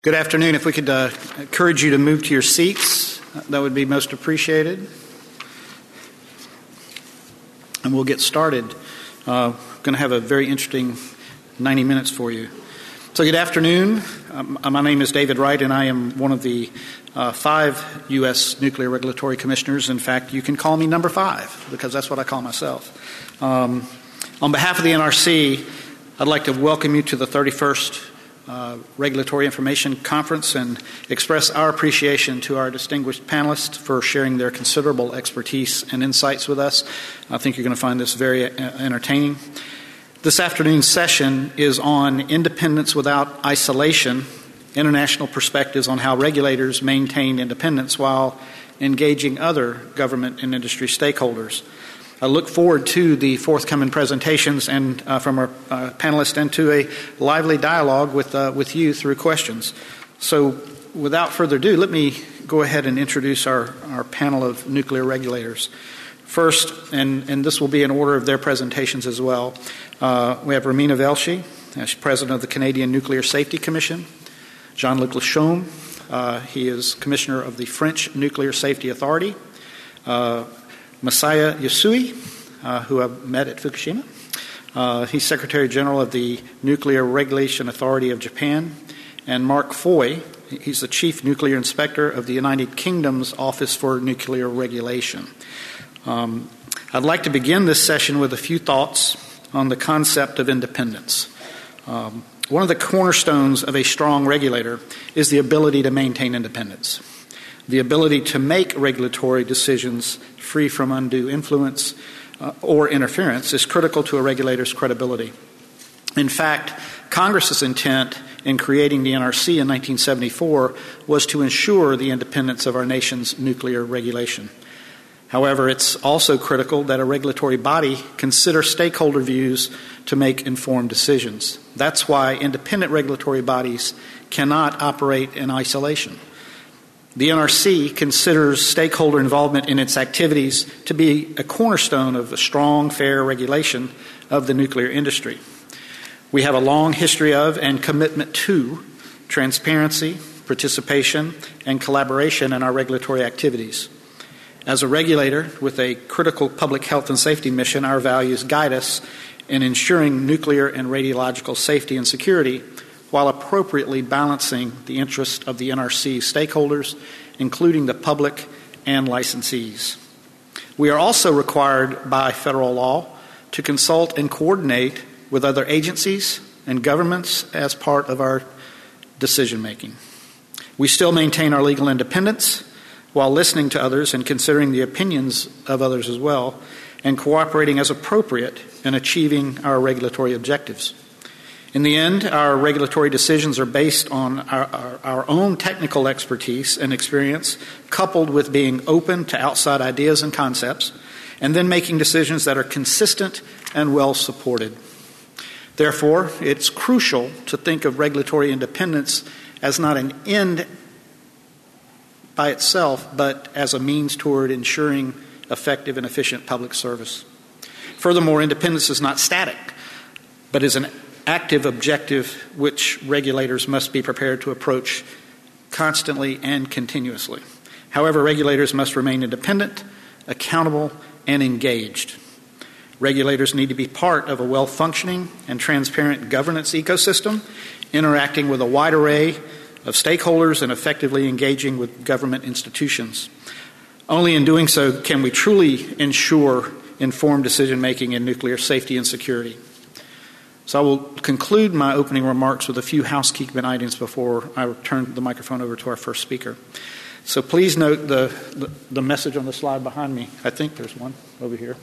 Good afternoon. If we could encourage you to move to your seats, that would be most appreciated. And we'll get started. Going to have a very interesting 90 minutes for you. So good afternoon. My name is David Wright, and I am one of the 5 U.S. Nuclear Regulatory Commissioners. In fact, you can call me number 5, because that's what I call myself. On behalf of the NRC, I'd like to welcome you to the 31st Regulatory Information Conference and express our appreciation to our distinguished panelists for sharing their considerable expertise and insights with us. I think you're going to find this very entertaining. This afternoon's session is on independence without isolation, international perspectives on how regulators maintain independence while engaging other government and industry stakeholders. I look forward to the forthcoming presentations and from our panelists and to a lively dialogue with you through questions. So without further ado, let me go ahead and introduce our panel of nuclear regulators. First, and this will be in order of their presentations as well, we have Romina Velshi, she's president of the Canadian Nuclear Safety Commission. Jean-Luc Lachaume, he is commissioner of the French Nuclear Safety Authority. Masaya Yasui, who I've met at Fukushima. He's Secretary General of the Nuclear Regulation Authority of Japan. And Mark Foy, he's the Chief Nuclear Inspector of the United Kingdom's Office for Nuclear Regulation. I'd like to begin this session with a few thoughts on the concept of independence. One of the cornerstones of a strong regulator is the ability to maintain independence. The ability to make regulatory decisions free from undue influence or interference is critical to a regulator's credibility. In fact, Congress's intent in creating the NRC in 1974 was to ensure the independence of our nation's nuclear regulation. However, it's also critical that a regulatory body consider stakeholder views to make informed decisions. That's why independent regulatory bodies cannot operate in isolation. The NRC considers stakeholder involvement in its activities to be a cornerstone of a strong, fair regulation of the nuclear industry. We have a long history of and commitment to transparency, participation, and collaboration in our regulatory activities. As a regulator with a critical public health and safety mission, our values guide us in ensuring nuclear and radiological safety and security while appropriately balancing the interests of the NRC stakeholders, including the public and licensees. We are also required by federal law to consult and coordinate with other agencies and governments as part of our decision-making. We still maintain our legal independence while listening to others and considering the opinions of others as well, and cooperating as appropriate in achieving our regulatory objectives. In the end, our regulatory decisions are based on our own technical expertise and experience, coupled with being open to outside ideas and concepts, and then making decisions that are consistent and well supported. Therefore, it's crucial to think of regulatory independence as not an end by itself, but as a means toward ensuring effective and efficient public service. Furthermore, independence is not static, but is an active objective which regulators must be prepared to approach constantly and continuously. However, regulators must remain independent, accountable, and engaged. Regulators need to be part of a well-functioning and transparent governance ecosystem, interacting with a wide array of stakeholders and effectively engaging with government institutions. Only in doing so can we truly ensure informed decision-making in nuclear safety and security. So I will conclude my opening remarks with a few housekeeping items before I turn the microphone over to our first speaker. So please note the message on the slide behind me. I think there's one over here.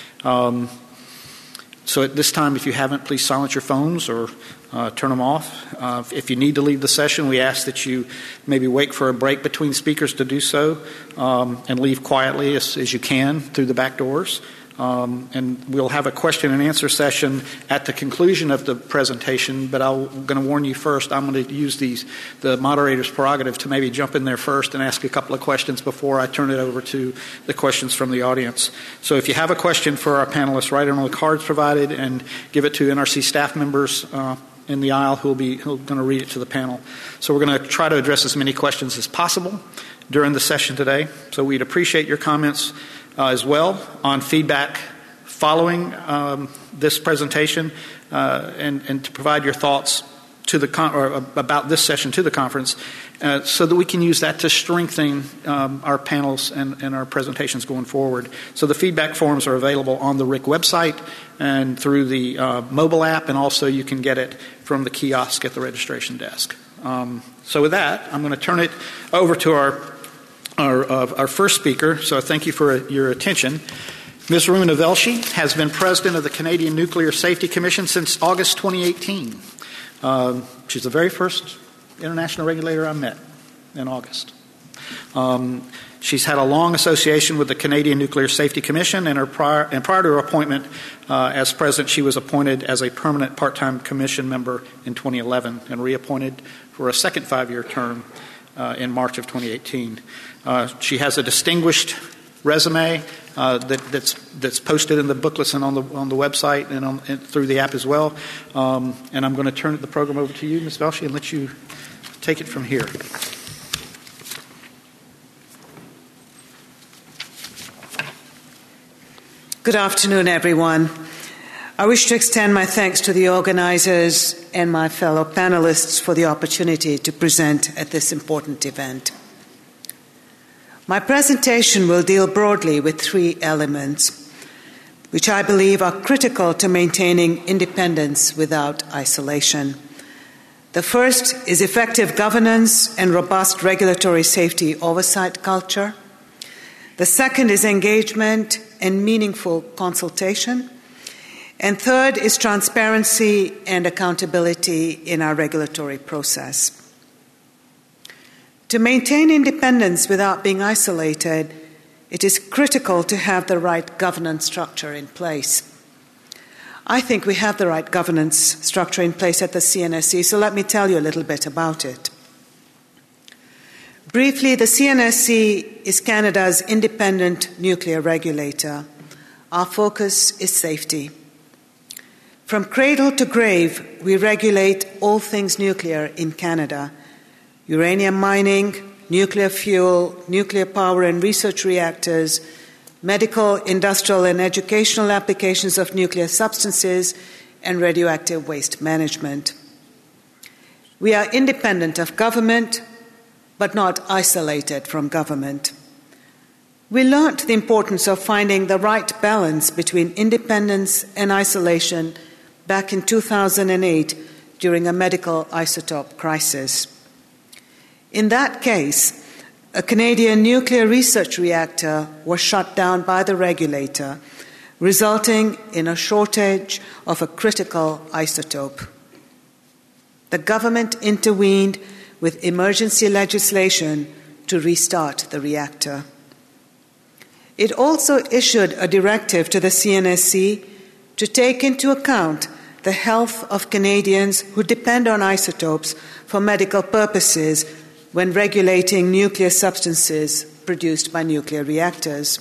So at this time, if you haven't, please silence your phones or turn them off. If you need to leave the session, we ask that you maybe wait for a break between speakers to do so and leave quietly as you can through the back doors. And we'll have a question and answer session at the conclusion of the presentation, but I'm going to warn you first, I'm going to use the moderator's prerogative to maybe jump in there first and ask a couple of questions before I turn it over to the questions from the audience. So if you have a question for our panelists, write it on the cards provided and give it to NRC staff members in the aisle who's going to read it to the panel. So we're going to try to address as many questions as possible during the session today. So we'd appreciate your comments as well on feedback following this presentation and to provide your thoughts to the about this session to the conference so that we can use that to strengthen our panels and our presentations going forward. So the feedback forms are available on the RIC website and through the mobile app, and also you can get it from the kiosk at the registration desk. So with that, I'm going to turn it over to our first speaker. So thank you for your attention. Ms. Runa Velshi has been president of the Canadian Nuclear Safety Commission since August 2018. She's the very first international regulator I met in August. She's had a long association with the Canadian Nuclear Safety Commission, and prior to her appointment as president, she was appointed as a permanent part-time commission member in 2011 and reappointed for a second 5-year term in March of 2018. She has a distinguished resume that's posted in the booklets and on the website and through the app as well. And I'm going to turn the program over to you, Ms. Velshi, and let you take it from here. Good afternoon, everyone. I wish to extend my thanks to the organizers and my fellow panelists for the opportunity to present at this important event. My presentation will deal broadly with 3 elements, which I believe are critical to maintaining independence without isolation. The first is effective governance and robust regulatory safety oversight culture. The second is engagement and meaningful consultation. And third is transparency and accountability in our regulatory process. To maintain independence without being isolated, it is critical to have the right governance structure in place. I think we have the right governance structure in place at the CNSC, so let me tell you a little bit about it. Briefly, the CNSC is Canada's independent nuclear regulator. Our focus is safety. From cradle to grave, we regulate all things nuclear in Canada: uranium mining, nuclear fuel, nuclear power and research reactors, medical, industrial and educational applications of nuclear substances, and radioactive waste management. We are independent of government, but not isolated from government. We learnt the importance of finding the right balance between independence and isolation back in 2008 during a medical isotope crisis. In that case, a Canadian nuclear research reactor was shut down by the regulator, resulting in a shortage of a critical isotope. The government intervened with emergency legislation to restart the reactor. It also issued a directive to the CNSC to take into account the health of Canadians who depend on isotopes for medical purposes when regulating nuclear substances produced by nuclear reactors.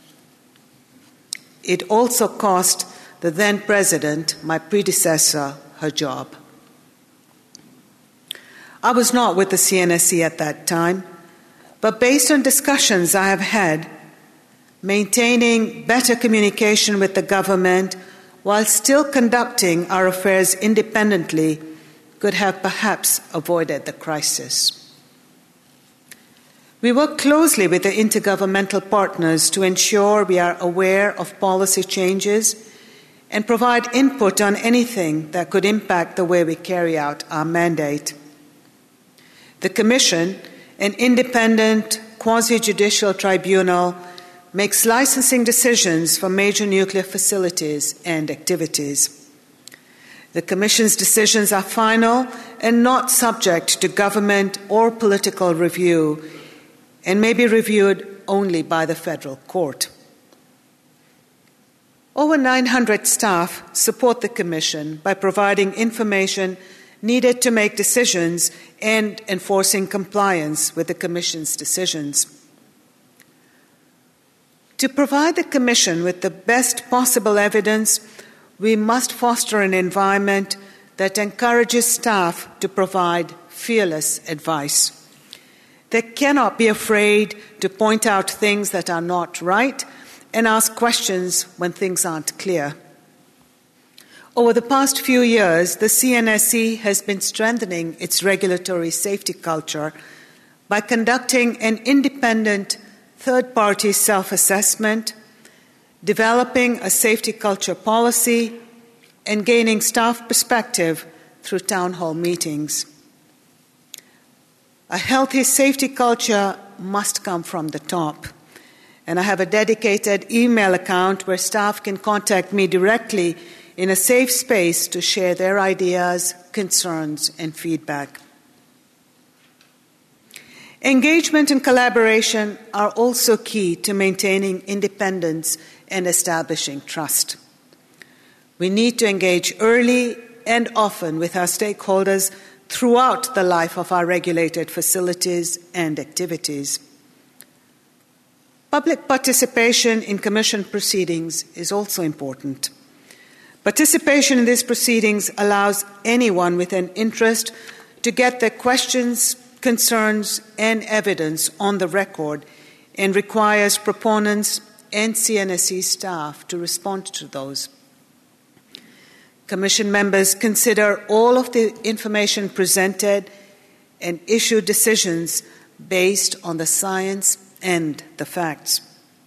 It also cost the then president, my predecessor, her job. I was not with the CNSC at that time, but based on discussions I have had, maintaining better communication with the government while still conducting our affairs independently could have perhaps avoided the crisis. We work closely with the intergovernmental partners to ensure we are aware of policy changes and provide input on anything that could impact the way we carry out our mandate. The Commission, an independent quasi-judicial tribunal, makes licensing decisions for major nuclear facilities and activities. The Commission's decisions are final and not subject to government or political review, and may be reviewed only by the federal court. Over 900 staff support the Commission by providing information needed to make decisions and enforcing compliance with the Commission's decisions. To provide the Commission with the best possible evidence, we must foster an environment that encourages staff to provide fearless advice. They cannot be afraid to point out things that are not right and ask questions when things aren't clear. Over the past few years, the CNSC has been strengthening its regulatory safety culture by conducting an independent third-party self-assessment, developing a safety culture policy, and gaining staff perspective through town hall meetings. A healthy safety culture must come from the top, and I have a dedicated email account where staff can contact me directly in a safe space to share their ideas, concerns, and feedback. Engagement and collaboration are also key to maintaining independence and establishing trust. We need to engage early and often with our stakeholders throughout the life of our regulated facilities and activities. Public participation in Commission proceedings is also important. Participation in these proceedings allows anyone with an interest to get their questions, concerns, and evidence on the record and requires proponents and CNSC staff to respond to those. Commission members consider all of the information presented and issue decisions based on the science and the facts.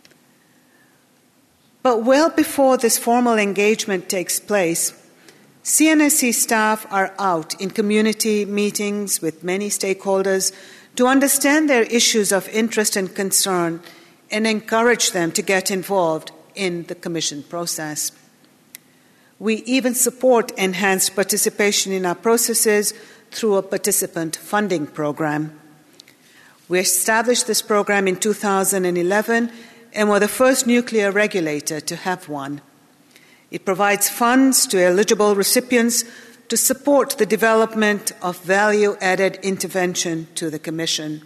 But well before this formal engagement takes place, CNSC staff are out in community meetings with many stakeholders to understand their issues of interest and concern and encourage them to get involved in the Commission process. We even support enhanced participation in our processes through a participant funding program. We established this program in 2011 and were the first nuclear regulator to have one. It provides funds to eligible recipients to support the development of value-added intervention to the Commission.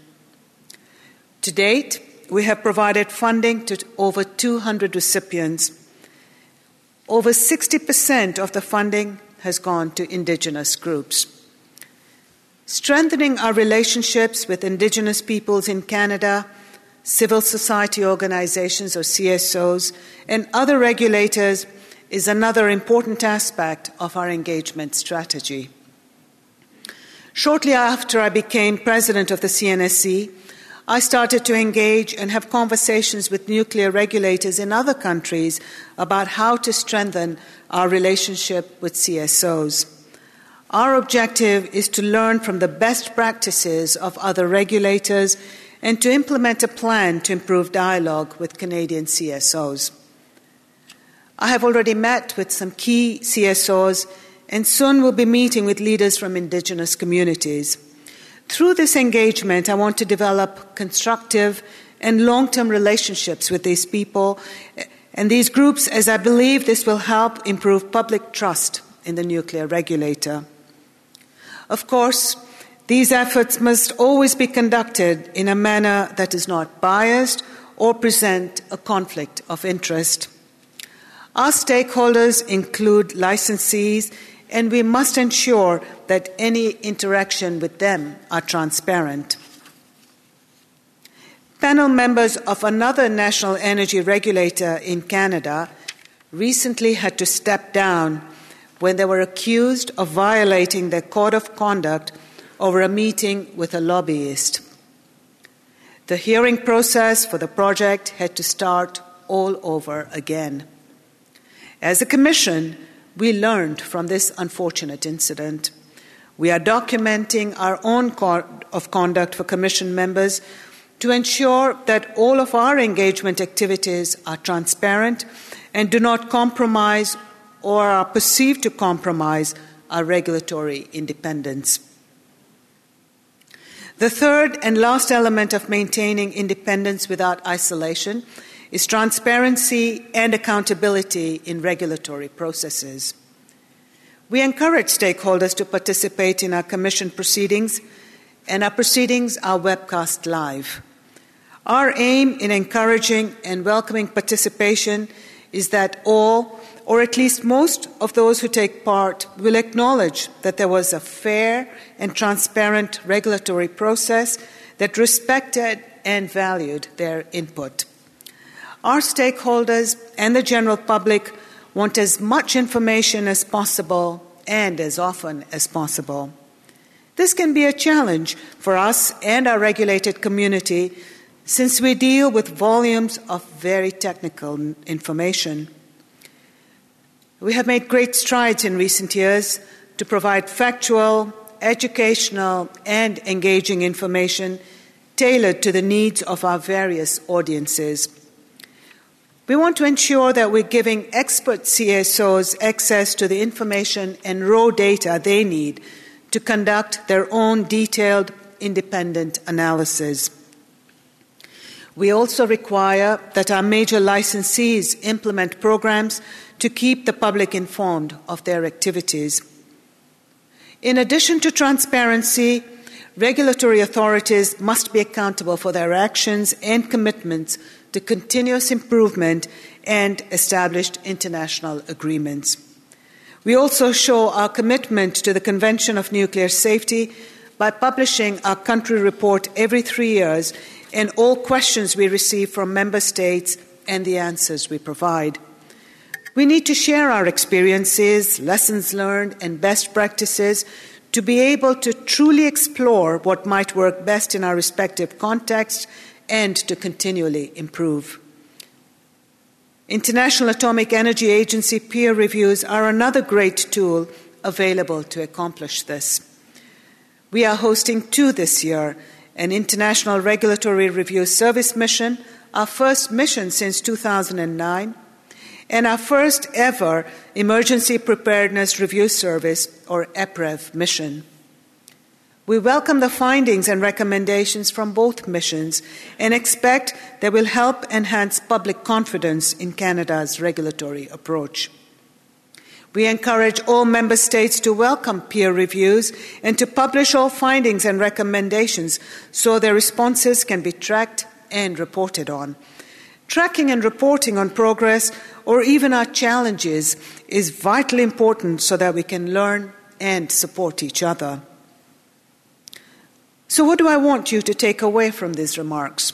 To date, we have provided funding to over 200 recipients. Over 60% of the funding has gone to Indigenous groups. Strengthening our relationships with Indigenous peoples in Canada, civil society organizations or CSOs, and other regulators is another important aspect of our engagement strategy. Shortly after I became president of the CNSC, I started to engage and have conversations with nuclear regulators in other countries about how to strengthen our relationship with CSOs. Our objective is to learn from the best practices of other regulators and to implement a plan to improve dialogue with Canadian CSOs. I have already met with some key CSOs and soon will be meeting with leaders from Indigenous communities. Through this engagement, I want to develop constructive and long-term relationships with these people and these groups, as I believe this will help improve public trust in the nuclear regulator. Of course, these efforts must always be conducted in a manner that is not biased or present a conflict of interest. Our stakeholders include licensees, and we must ensure that any interaction with them are transparent. Panel members of another national energy regulator in Canada recently had to step down when they were accused of violating their code of conduct over a meeting with a lobbyist. The hearing process for the project had to start all over again. As a Commission, we learned from this unfortunate incident. We are documenting our own code of conduct for Commission members to ensure that all of our engagement activities are transparent and do not compromise or are perceived to compromise our regulatory independence. The third and last element of maintaining independence without isolation is transparency and accountability in regulatory processes. We encourage stakeholders to participate in our Commission proceedings, and our proceedings are webcast live. Our aim in encouraging and welcoming participation is that all, or at least most of those who take part, will acknowledge that there was a fair and transparent regulatory process that respected and valued their input. Our stakeholders and the general public want as much information as possible and as often as possible. This can be a challenge for us and our regulated community since we deal with volumes of very technical information. We have made great strides in recent years to provide factual, educational, and engaging information tailored to the needs of our various audiences. We want to ensure that we're giving expert CSOs access to the information and raw data they need to conduct their own detailed, independent analysis. We also require that our major licensees implement programs to keep the public informed of their activities. In addition to transparency, regulatory authorities must be accountable for their actions and commitments to continuous improvement and established international agreements. We also show our commitment to the Convention of Nuclear Safety by publishing our country report every 3 years and all questions we receive from member states and the answers we provide. We need to share our experiences, lessons learned, and best practices to be able to truly explore what might work best in our respective contexts and to continually improve. International Atomic Energy Agency peer reviews are another great tool available to accomplish this. We are hosting 2 this year, an International Regulatory Review Service mission, our first mission since 2009, and our first ever Emergency Preparedness Review Service, or EPREV, mission. We welcome the findings and recommendations from both missions and expect they will help enhance public confidence in Canada's regulatory approach. We encourage all member states to welcome peer reviews and to publish all findings and recommendations so their responses can be tracked and reported on. Tracking and reporting on progress or even our challenges is vitally important so that we can learn and support each other. So what do I want you to take away from these remarks?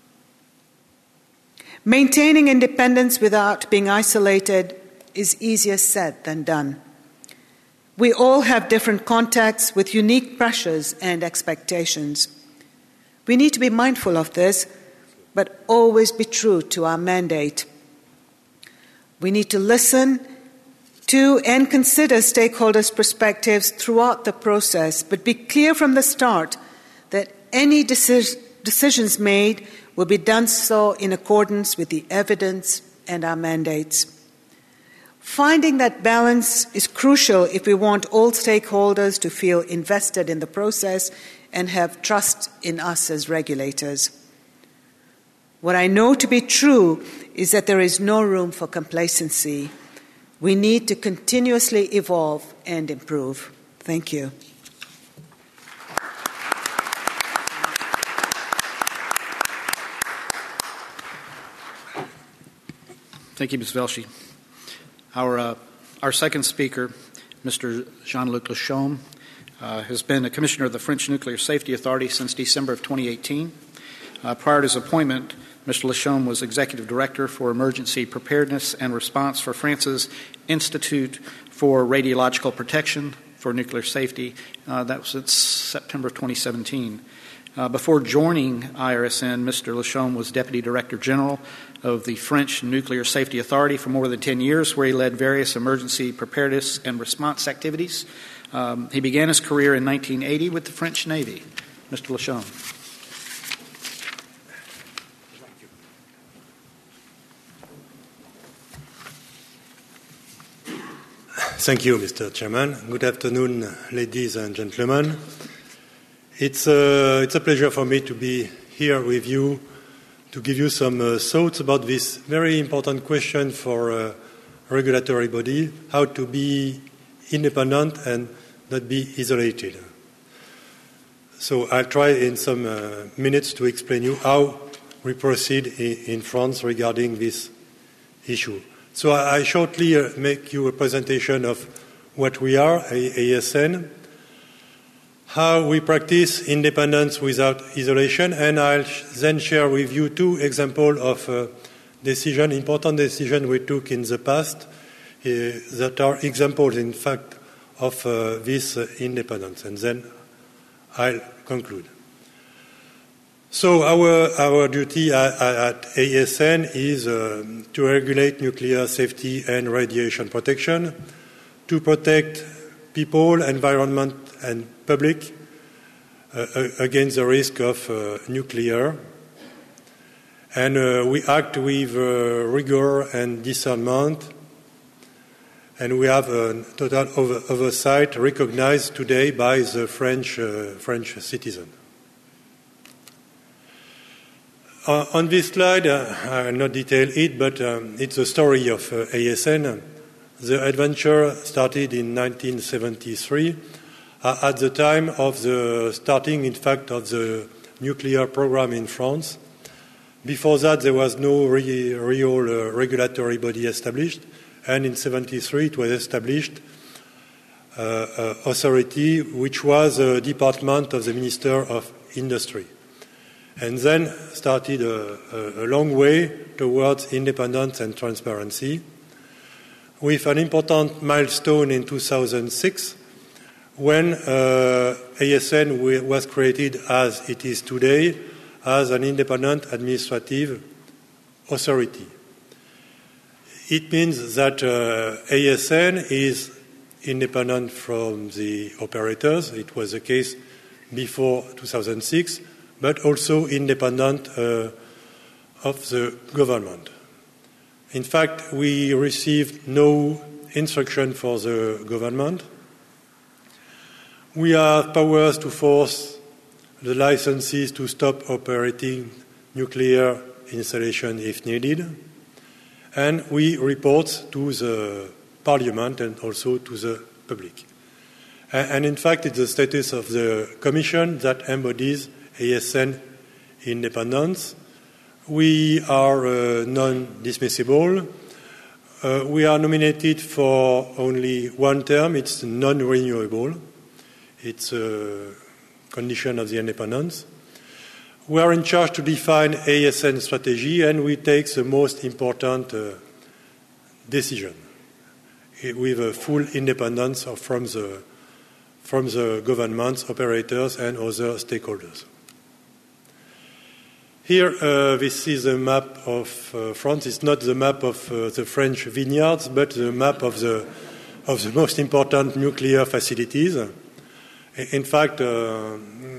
Maintaining independence without being isolated is easier said than done. We all have different contexts with unique pressures and expectations. We need to be mindful of this, but always be true to our mandate. We need to listen to and consider stakeholders' perspectives throughout the process, but be clear from the start that any decisions made will be done so in accordance with the evidence and our mandates. Finding that balance is crucial if we want all stakeholders to feel invested in the process and have trust in us as regulators. What I know to be true is that there is no room for complacency. We need to continuously evolve and improve. Thank you. Thank you, Ms. Velshi. Our second speaker, Mr. Jean-Luc Lachaume, has been a commissioner of the French Nuclear Safety Authority since December of 2018. Prior to his appointment, Mr. Lachaume was executive director for emergency preparedness and response for France's Institute for Radiological Protection for Nuclear Safety. That was since September 2017. Before joining IRSN, Mr. Lachaume was Deputy Director General of the French Nuclear Safety Authority for more than 10 years, where he led various emergency preparedness and response activities. He began his career in 1980 with the French Navy. Mr. Lachaume. Thank you, Mr. Chairman. Good afternoon, ladies and gentlemen. It's a pleasure for me to be here with you to give you some thoughts about this very important question for a regulatory body, how to be independent and not be isolated. So I'll try in some minutes to explain you how we proceed in France regarding this issue. So I shortly make you a presentation of what we are, ASN, how we practice independence without isolation, and I'll then share with you two examples of important decisions we took in the past that are examples, in fact, of this independence, and then I'll conclude. So our duty at ASN is to regulate nuclear safety and radiation protection, to protect people, environment, and public against the risk of nuclear. And we act with rigor and discernment, and we have a total oversight recognized today by the French citizen. On this slide, I will not detail it, but it's the story of ASN. The adventure started in 1973, at the time of the starting, in fact, of the nuclear program in France. Before that, there was no real regulatory body established, and in 1973 it was established authority, which was a department of the Minister of Industry. And then started a long way towards independence and transparency, with an important milestone in 2006, when ASN was created as it is today, as an independent administrative authority. It means that ASN is independent from the operators. It was the case before 2006, but also independent of the government. In fact, we received no instruction for the government. We have powers to force the licenses to stop operating nuclear installation if needed, and we report to the Parliament and also to the public. And in fact, it's the status of the Commission that embodies ASN independence. We are non-dismissible. We are nominated for only one term. It's non-renewable. It's a condition of the independence. We are in charge to define ASN strategy, and we take the most important decision with a full independence from the governments, operators, and other stakeholders. Here, this is a map of France. It's not the map of the French vineyards, but the map of the most important nuclear facilities. In fact, to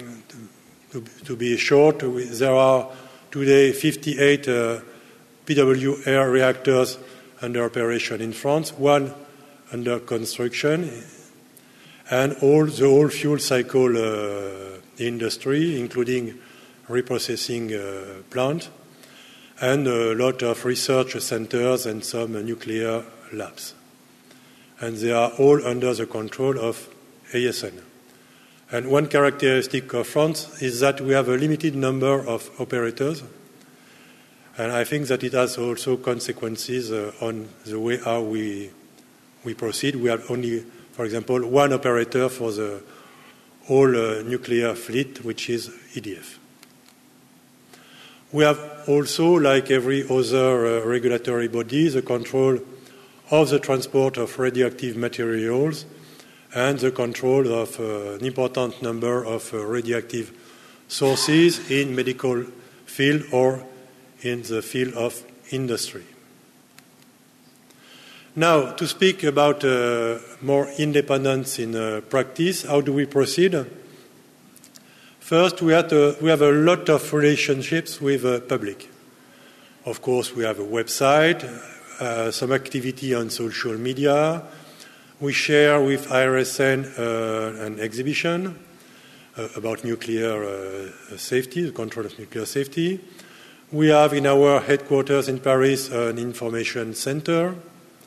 be short, there are today 58 PWR reactors under operation in France, one under construction, and the whole fuel cycle industry, including reprocessing plant, and a lot of research centers and some nuclear labs. And they are all under the control of ASN. And one characteristic of France is that we have a limited number of operators, and I think that it has also consequences on the way how we proceed. We have only, for example, one operator for the whole nuclear fleet, which is EDF. We have also, like every other regulatory body, the control of the transport of radioactive materials and the control of an important number of radioactive sources in medical field or in the field of industry. Now, to speak about more independence in practice, how do we proceed? First, we have a lot of relationships with the public. Of course, we have a website, some activity on social media. We share with IRSN an exhibition about nuclear safety, the control of nuclear safety. We have in our headquarters in Paris an information center.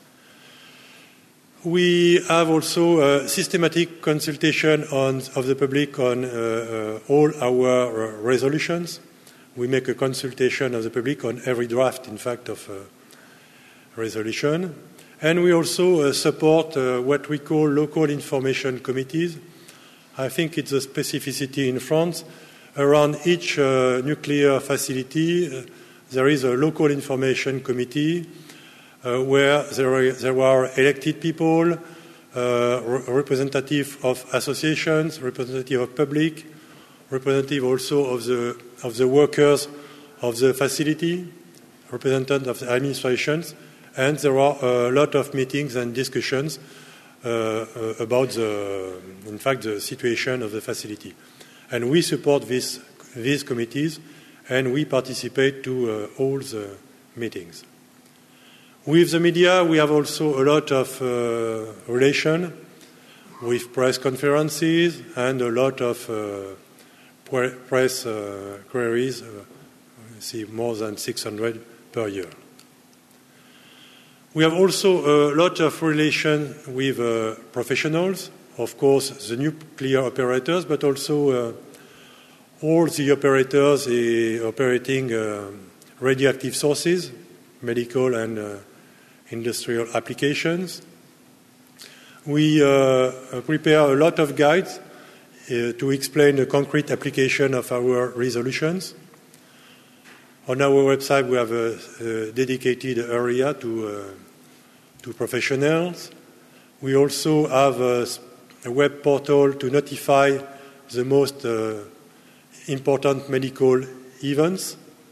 We have also systematic consultation of the public on all our resolutions. We make a consultation of the public on every draft, in fact, of resolution. And we also support what we call local information committees. I think it's a specificity in France. Around each nuclear facility, there is a local information committee where there are elected people, representative of associations, representative of public, representative also of the workers of the facility, representative of the administrations, and there are a lot of meetings and discussions about the situation of the facility. And we support these committees, and we participate to all the meetings. With the media, we have also a lot of relation with press conferences and a lot of press queries. I see more than 600 per year. We have also a lot of relation with professionals, of course, the nuclear operators, but also all the operators operating radioactive sources, medical and industrial applications. We prepare a lot of guides to explain the concrete application of our resolutions. On our website, we have a dedicated area to professionals. We also have a web portal to notify the most important medical events.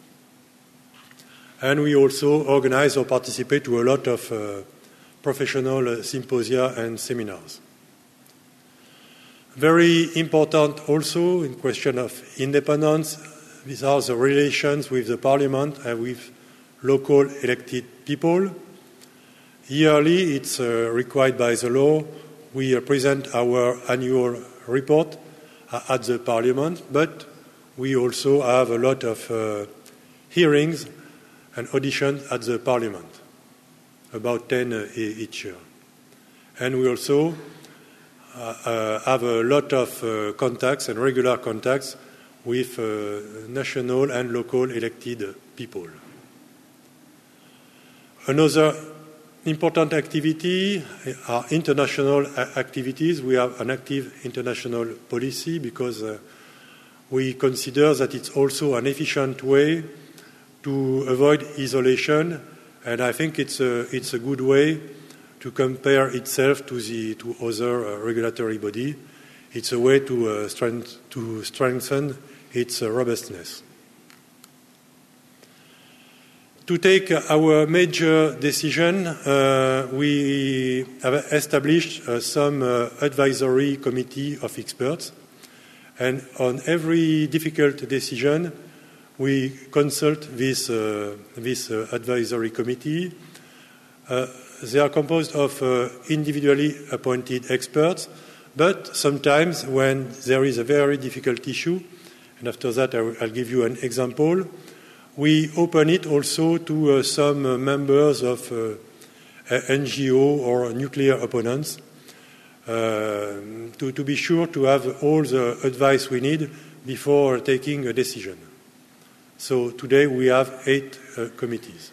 And we also organize or participate to a lot of professional symposia and seminars. Very important also in question of independence, these are the relations with the parliament and with local elected people. Yearly, it's required by the law, we present our annual report at the parliament, but we also have a lot of hearings and auditions at the parliament, about 10 each year. And we also have a lot of contacts and regular contacts with national and local elected people. Another important activity are international activities. We have an active international policy because we consider that it's also an efficient way to avoid isolation, and I think it's a good way to compare itself to other regulatory body. It's a way to strengthen its robustness. To take our major decision, we have established some advisory committee of experts, and on every difficult decision, we consult this advisory committee. They are composed of individually appointed experts, but sometimes when there is a very difficult issue, and after that I'll give you an example, we open it also to some members of NGO or nuclear opponents to be sure to have all the advice we need before taking a decision. So today we have 8 committees.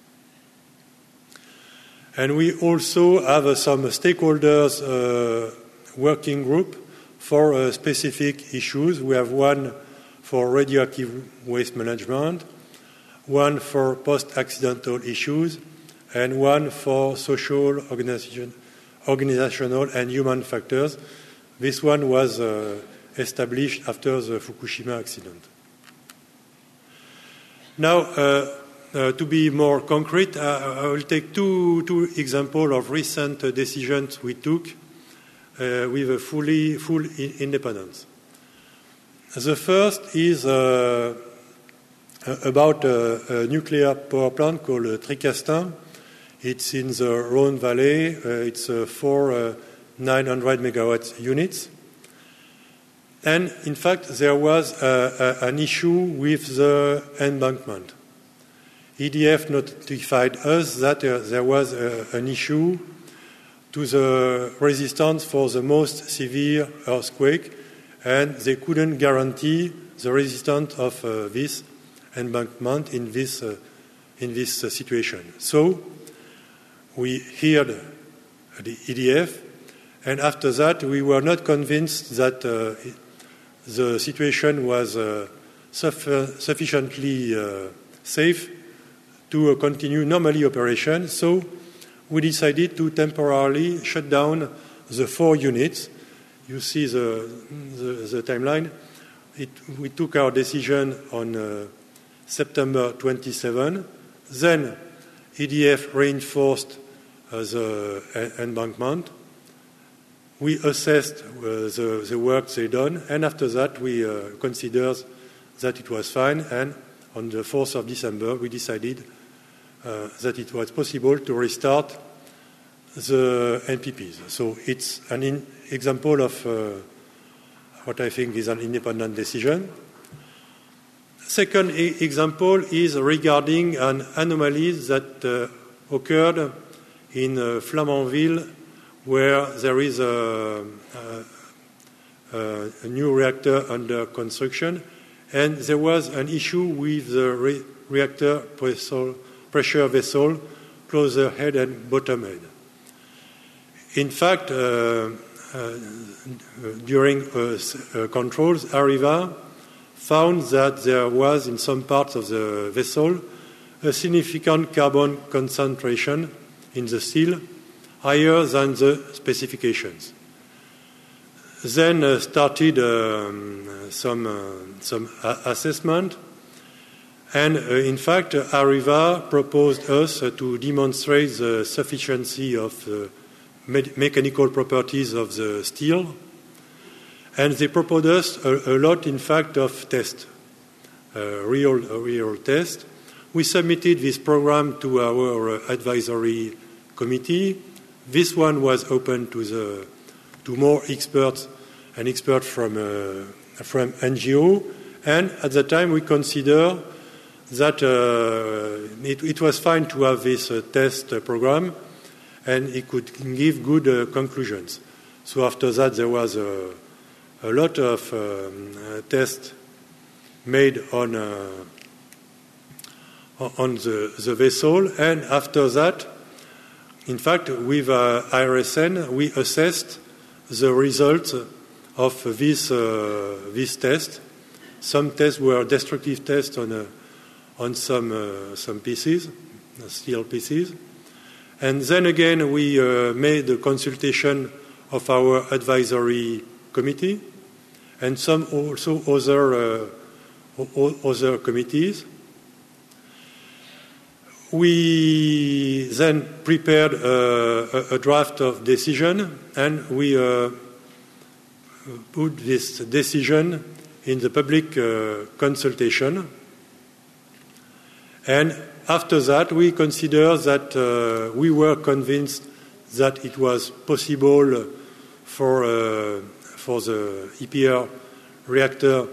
And we also have some stakeholders working group for specific issues. We have one for radioactive waste management, one for post-accidental issues, and one for social, organizational and human factors. This one was established after the Fukushima accident. Now, to be more concrete, I will take two examples of recent decisions we took with a full independence. The first is about a nuclear power plant called Tricastin. It's in the Rhône Valley. It's 4 900 megawatt units. And in fact, there was an issue with the embankment. EDF notified us that there was an issue to the resistance for the most severe earthquake, and they couldn't guarantee the resistance of this embankment in this situation. So we heard the EDF, and after that we were not convinced that the situation was sufficiently safe to continue normally operation. So we decided to temporarily shut down the 4 units. You see the timeline. We took our decision on September 27. Then EDF reinforced the embankment. We assessed the work they done, and after that we considered that it was fine, and on the 4th of December we decided that it was possible to restart the NPPs. So it's an example of what I think is an independent decision. Second example is regarding an anomaly that occurred in Flamanville, where there is a new reactor under construction, and there was an issue with the reactor pressure vessel, closer head and bottom head. In fact, during controls, Areva found that there was, in some parts of the vessel, a significant carbon concentration in the steel, higher than the specifications. Then started some assessment, and in fact, Areva proposed us to demonstrate the sufficiency of the mechanical properties of the steel, and they proposed us a lot, in fact, of tests, real tests. We submitted this program to our advisory committee. This one was open to more experts, and experts from NGO, and at the time we consider that it was fine to have this test program, and it could give good conclusions. So after that, there was a lot of tests made on the vessel, and after that, in fact, with IRSN, we assessed the results of this test. Some tests were destructive tests on some pieces, steel pieces. And then again, we made a consultation of our advisory committee and some also other committees. We then prepared a draft of decision, and we put this decision in the public consultation. And after that, we consider that we were convinced that it was possible for the EPR reactor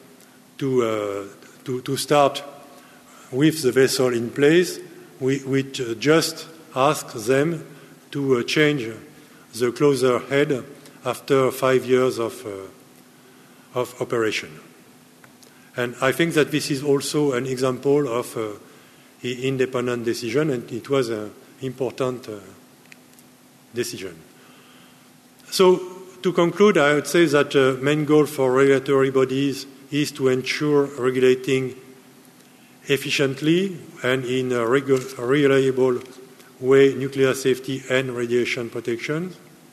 to start with the vessel in place. We just asked them to change the closer head after 5 years of operation. And I think that this is also an example of independent decision, and it was an important decision. So, to conclude, I would say that the main goal for regulatory bodies is to ensure regulating efficiently and in a reliable way nuclear safety and radiation protection.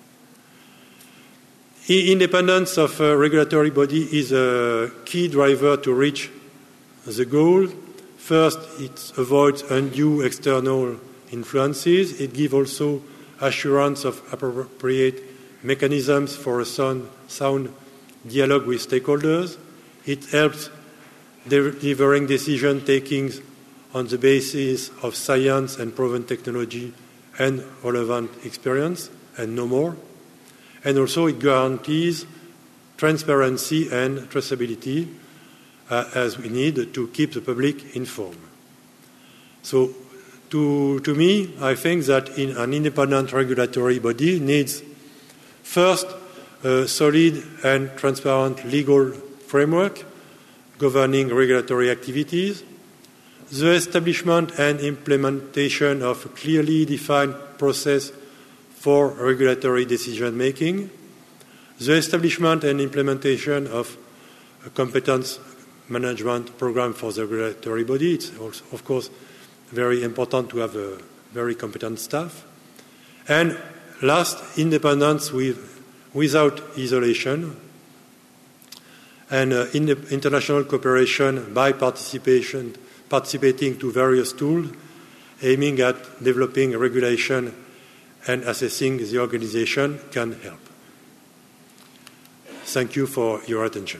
Independence of a regulatory body is a key driver to reach the goal. First, it avoids undue external influences. It gives also assurance of appropriate mechanisms for a sound dialogue with stakeholders. It helps delivering decision-taking on the basis of science and proven technology and relevant experience, and no more. And also it guarantees transparency and traceability, as we need to keep the public informed. So, to me, I think that an independent regulatory body needs, first, a solid and transparent legal framework governing regulatory activities, the establishment and implementation of a clearly defined process for regulatory decision-making, the establishment and implementation of a competence management program for the regulatory body. It's also, of course, very important to have a very competent staff. And last, independence without isolation, and international cooperation by participating to various tools aiming at developing regulation and assessing the organization can help. Thank you for your attention.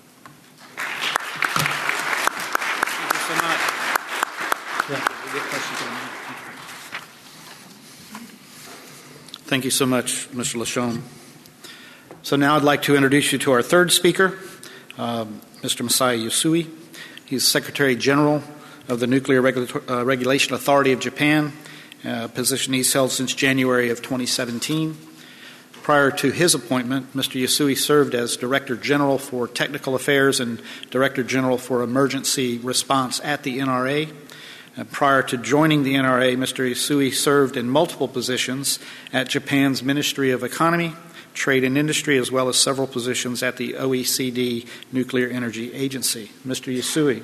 Thank you so much, Mr. Lachaume. So now I'd like to introduce you to our third speaker, Mr. Masayu Usui. He's Secretary General of the Nuclear Regulation Authority of Japan, a position he's held since January of 2017. Prior to his appointment, Mr. Usui served as Director General for Technical Affairs and Director General for Emergency Response at the NRA. Prior to joining the NRA, Mr. Usui served in multiple positions at Japan's Ministry of Economy, Trade and Industry, as well as several positions at the OECD Nuclear Energy Agency. Mr. Usui.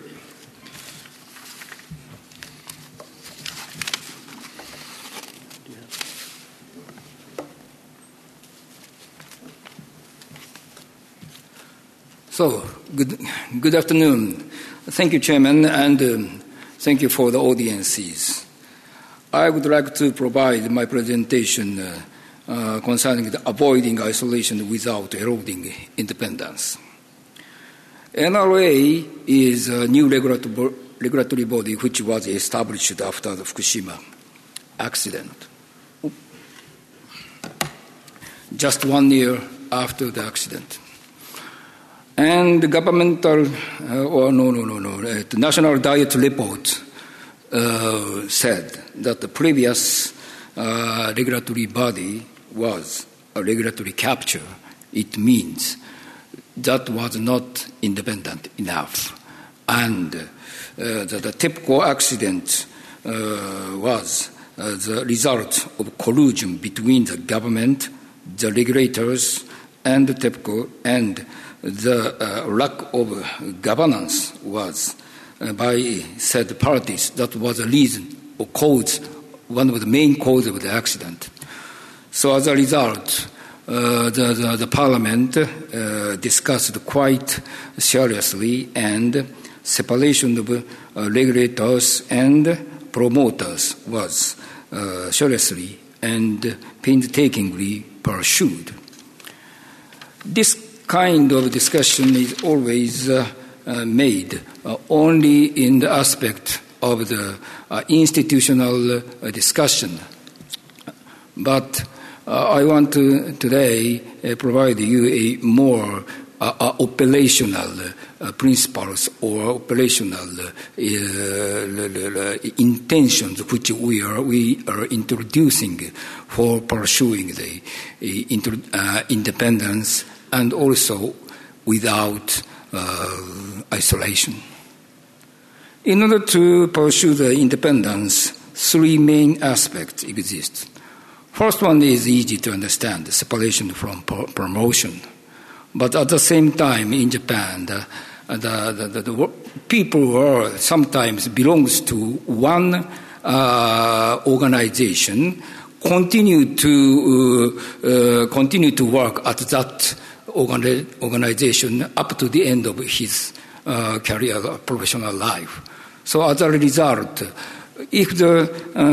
So, good afternoon. Thank you, Chairman, and thank you for the audiences. I would like to provide my presentation concerning the avoiding isolation without eroding independence. NRA is a new regulatory body which was established after the Fukushima accident. Just 1 year after the accident. And the governmental, the National Diet Report said that the previous regulatory body was a regulatory capture. It means that was not independent enough. And the TEPCO accident was the result of collusion between the government, the regulators, and the TEPCO, and the lack of governance was by said parties. That was a reason or cause, one of the main causes of the accident. So as a result, the Parliament discussed quite seriously, and separation of regulators and promoters was seriously and painstakingly pursued. This kind of discussion is always made only in the aspect of the institutional discussion. But I want to today provide you a more operational principles or operational intentions which we are introducing for pursuing the independence and also without isolation. In order to pursue the independence, three main aspects exist. First one is easy to understand, separation from promotion. But at the same time, in Japan, the people who sometimes belongs to one organization continue to work at that organization up to the end of his career, professional life. So as a result, if the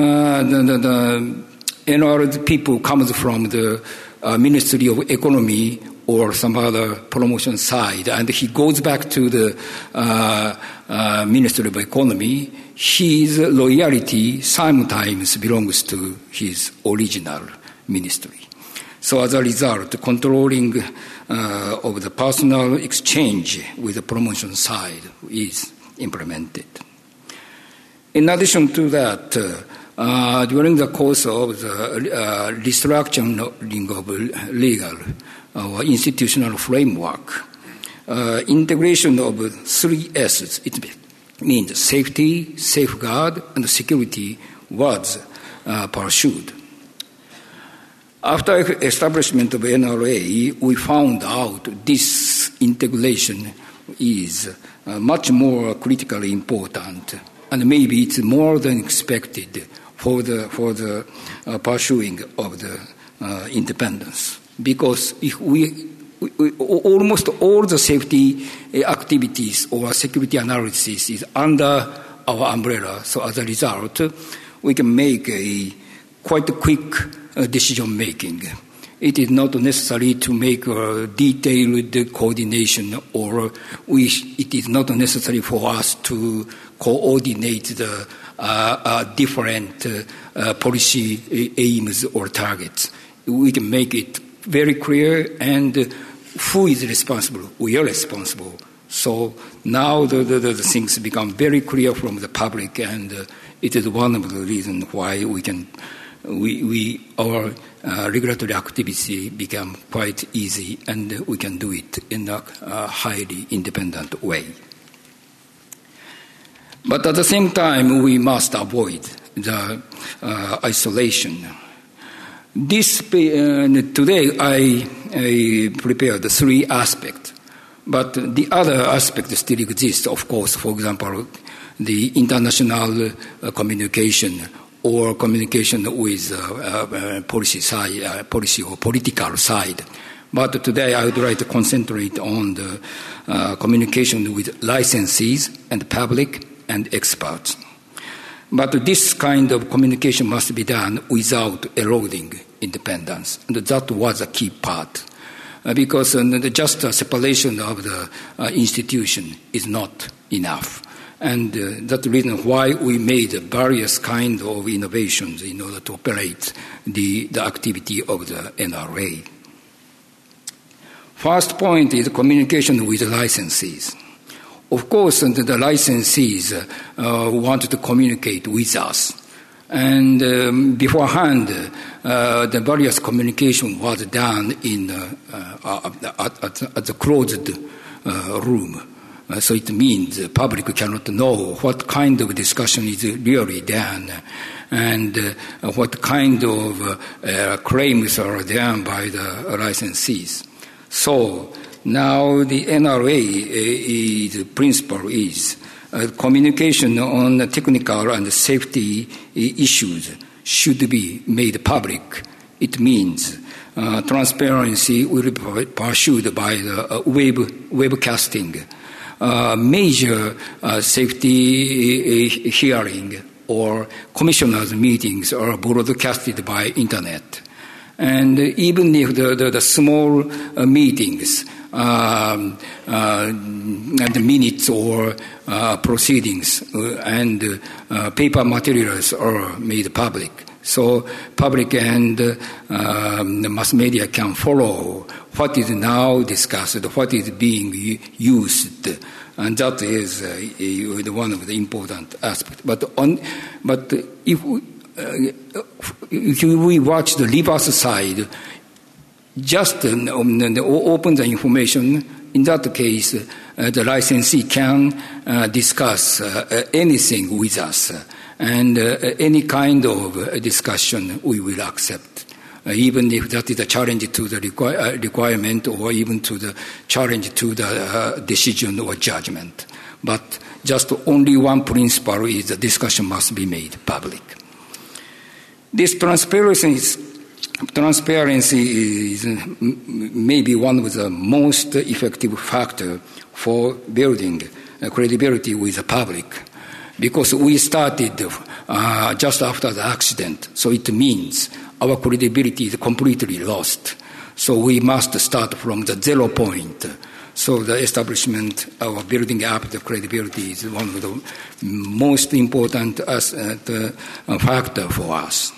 NRA people comes from the Ministry of Economy or some other promotion side, and he goes back to the Ministry of Economy, his loyalty sometimes belongs to his original ministry. So as a result, controlling of the personal exchange with the promotion side is implemented. In addition to that, during the course of the restructuring of legal or institutional framework, integration of three S's, means safety, safeguard, and security was pursued. After establishment of NRA, we found out this integration is much more critically important, and maybe it's more than expected for the pursuing of the independence. Because if we almost all the safety activities or security analysis is under our umbrella, so as a result, we can make a quite quick decision making. It is not necessary to make a detailed coordination, or it is not necessary for us to coordinate the different policy aims or targets. We can make it very clear, and who is responsible? We are responsible. So now the things become very clear from the public, and it is one of the reasons why our regulatory activity become quite easy, and we can do it in a highly independent way. But at the same time, we must avoid the isolation. Today I prepared the three aspects, but the other aspect still exists, of course. For example, the international communication or communication with policy or political side. But today I would like to concentrate on the communication with licensees and public and experts. But this kind of communication must be done without eroding independence. And that was a key part. Because just a separation of the institution is not enough. And that's the reason why we made various kinds of innovations in order to operate the activity of the NRA. First point is communication with the licensees. Of course, the licensees wanted to communicate with us. And beforehand, the various communication was done in at the closed room. So it means the public cannot know what kind of discussion is really done and what kind of claims are done by the licensees. So now the NRA the principle is communication on technical and safety issues should be made public. It means transparency will be pursued by the webcasting. Major safety hearing or commissioners' meetings are broadcasted by internet. And even if the small meetings and the minutes or proceedings and paper materials are made public. So public and the mass media can follow what is now discussed, what is being used, and that is one of the important aspects. But if we watch the reverse side, just open the information. In that case, the licensee can discuss anything with us, and any kind of discussion we will accept, even if that is a challenge to the requirement or even to the challenge to the decision or judgment. But just only one principle is the discussion must be made public. This transparency is maybe one of the most effective factors for building credibility with the public, because we started just after the accident, so it means our credibility is completely lost. So we must start from the 0 point. So the establishment of building up the credibility is one of the most important factor for us.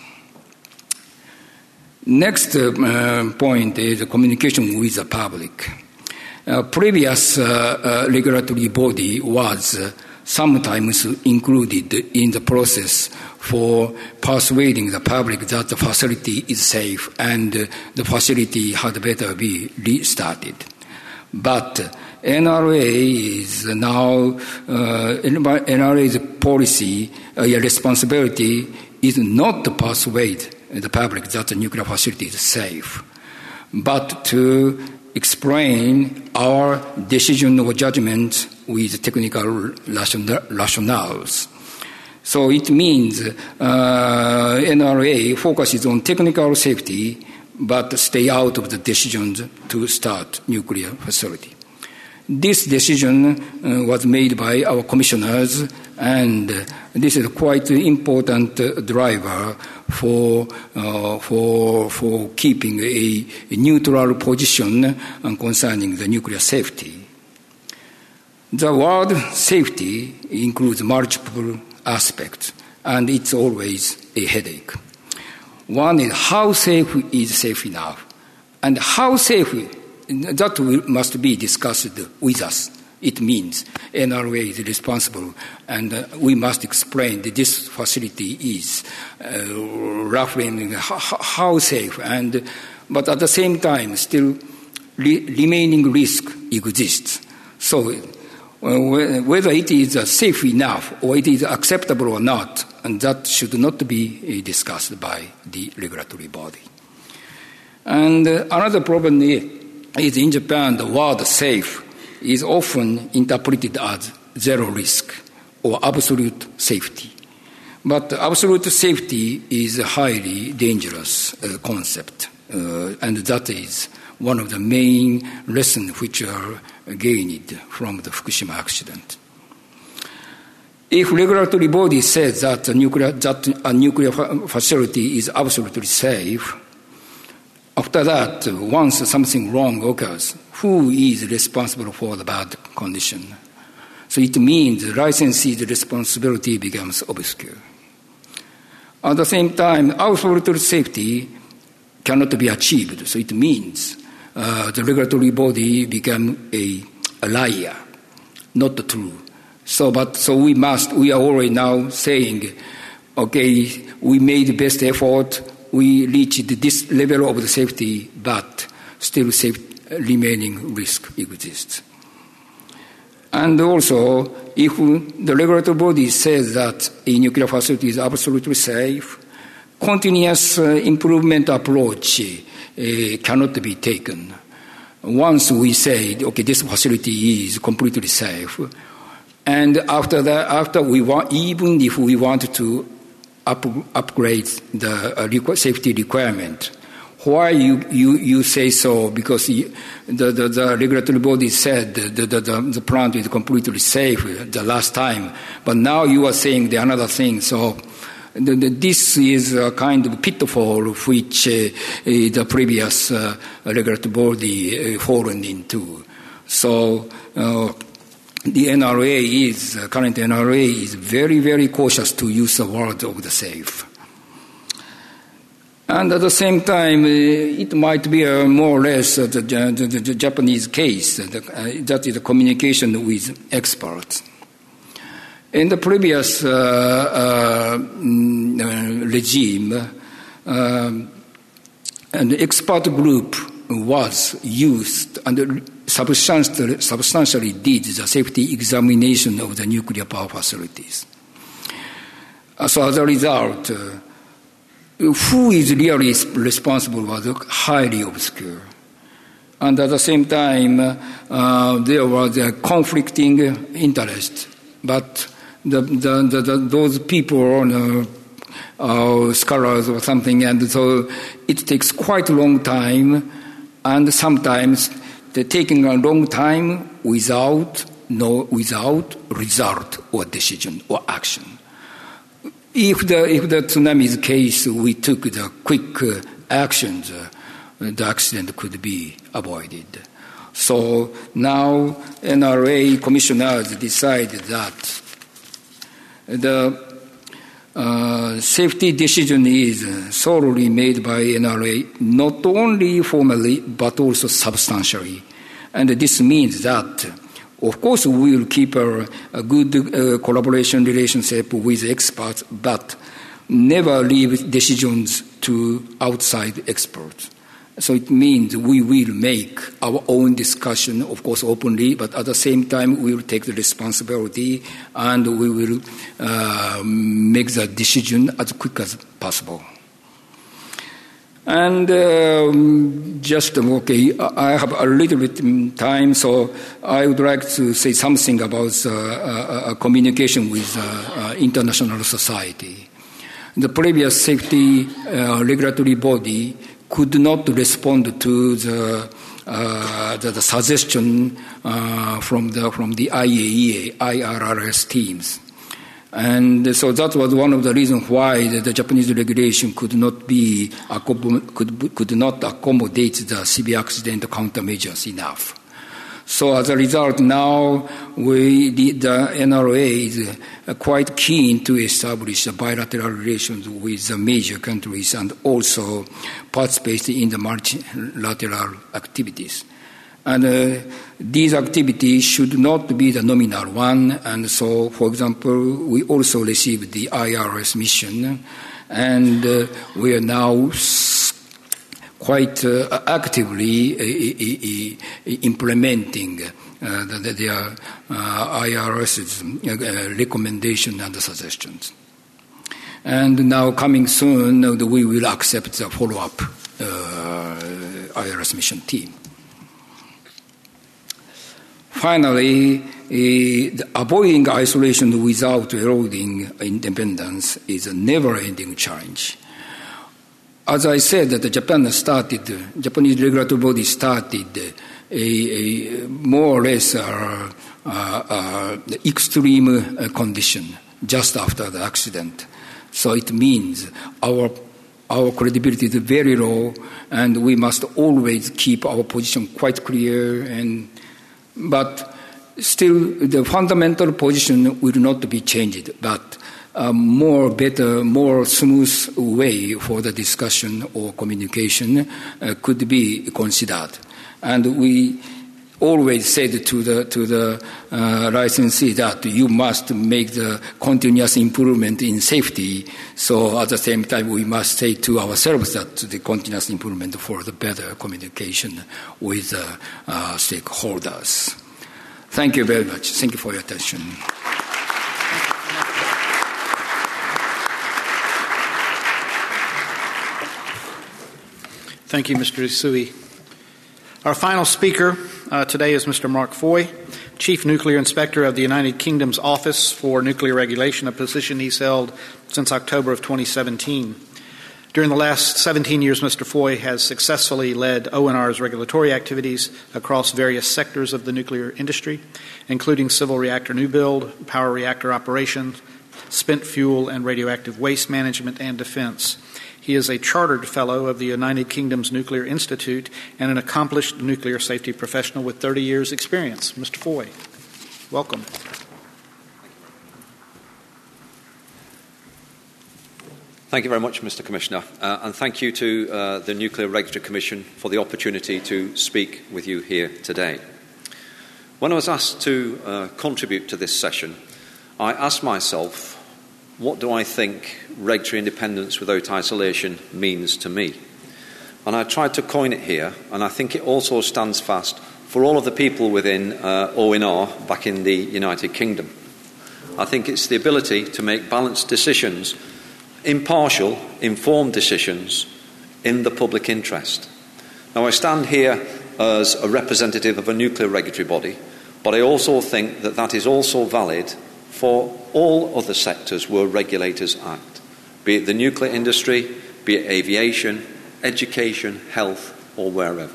Next point is communication with the public. Previous regulatory body was sometimes included in the process for persuading the public that the facility is safe and the facility had better be restarted. But NRA is now, NRA's policy, responsibility is not to persuade the public that the nuclear facility is safe, but to explain our decision or judgment with technical rationales. So it means NRA focuses on technical safety, but stay out of the decisions to start nuclear facility. This decision was made by our commissioners, and this is quite an important driver for keeping a neutral position concerning the nuclear safety. The word safety includes multiple aspects, and it's always a headache. One is how safe is safe enough, and how safe that must be discussed with us. It means NRA is responsible, and we must explain that this facility is roughly how safe, but at the same time, still remaining risk exists. So whether it is safe enough or it is acceptable or not, and that should not be discussed by the regulatory body. And another problem is in Japan, the word safe is often interpreted as zero risk or absolute safety. But absolute safety is a highly dangerous concept, and that is one of the main lessons which are gained from the Fukushima accident. If regulatory body says that a nuclear facility is absolutely safe, after that, once something wrong occurs, who is responsible for the bad condition? So it means the licensee's responsibility becomes obscure. At the same time, absolute safety cannot be achieved. So it means the regulatory body become a liar, not true. So we are already now saying, okay, we made the best effort, we reached this level of the safety, but still remaining risk exists. And also, if the regulatory body says that a nuclear facility is absolutely safe, continuous improvement approach cannot be taken. Once we say, okay, this facility is completely safe, and after that, even if we want to upgrade the safety requirement, why you say so? Because the regulatory body said the plant is completely safe the last time, but now you are saying another thing. So this is a kind of pitfall which the previous regulatory body fallen into. So the current NRA is very, very cautious to use the word of the safe. And at the same time, it might be more or less the Japanese case, that is the communication with experts. In the previous regime, an expert group was used and substantially did the safety examination of the nuclear power facilities. So as a result, who is really responsible was highly obscure. And at the same time, there was a conflicting interest. But those people, scholars or something, and so it takes quite a long time, and sometimes they're taking a long time without result or decision or action. If the tsunami's case, we took the quick actions, the accident could be avoided. So now NRA commissioners decided that the safety decision is solely made by NRA, not only formally but also substantially. And this means that, of course, we will keep a good collaboration relationship with experts, but never leave decisions to outside experts. So it means we will make our own discussion, of course, openly, but at the same time, we will take the responsibility and we will make the decision as quick as possible. And I have a little bit time, so I would like to say something about communication with international society. The previous safety regulatory body could not respond to the suggestion from the IAEA, IRRS teams. And so that was one of the reasons why the Japanese regulation could not accommodate the severe accident countermeasures enough. So as a result, now the NRA is quite keen to establish bilateral relations with the major countries and also participate in the multilateral activities. And these activities should not be the nominal one. And so, for example, we also received the IRS mission, and we are now quite actively implementing their IRS's recommendation and suggestions. And now coming soon, we will accept the follow-up IRS mission team. Finally, avoiding isolation without eroding independence is a never-ending challenge. As I said, the Japanese regulatory body started a more or less extreme condition just after the accident. So it means our credibility is very low, and we must always keep our position quite clear. But still, the fundamental position will not be changed, but more smooth way for the discussion or communication could be considered. And we always said to the licensee that you must make the continuous improvement in safety. So at the same time, we must say to ourselves that the continuous improvement for the better communication with stakeholders. Thank you very much. Thank you for your attention. Thank you, Mr. Usui. Our final speaker today is Mr. Mark Foy, Chief Nuclear Inspector of the United Kingdom's Office for Nuclear Regulation, a position he's held since October of 2017. During the last 17 years, Mr. Foy has successfully led ONR's regulatory activities across various sectors of the nuclear industry, including civil reactor new build, power reactor operations, spent fuel and radioactive waste management, and defense. He is a chartered fellow of the United Kingdom's Nuclear Institute and an accomplished nuclear safety professional with 30 years' experience. Mr. Foy, welcome. Thank you very much, Mr. Commissioner, and thank you to the Nuclear Regulatory Commission for the opportunity to speak with you here today. When I was asked to contribute to this session, I asked myself, what do I think regulatory independence without isolation means to me? And I tried to coin it here, and I think it also stands fast for all of the people within ONR back in the United Kingdom. I think it's the ability to make balanced decisions, impartial, informed decisions in the public interest. Now, I stand here as a representative of a nuclear regulatory body, but I also think that that is also valid for all other sectors where regulators act, be it the nuclear industry, be it aviation, education, health, or wherever.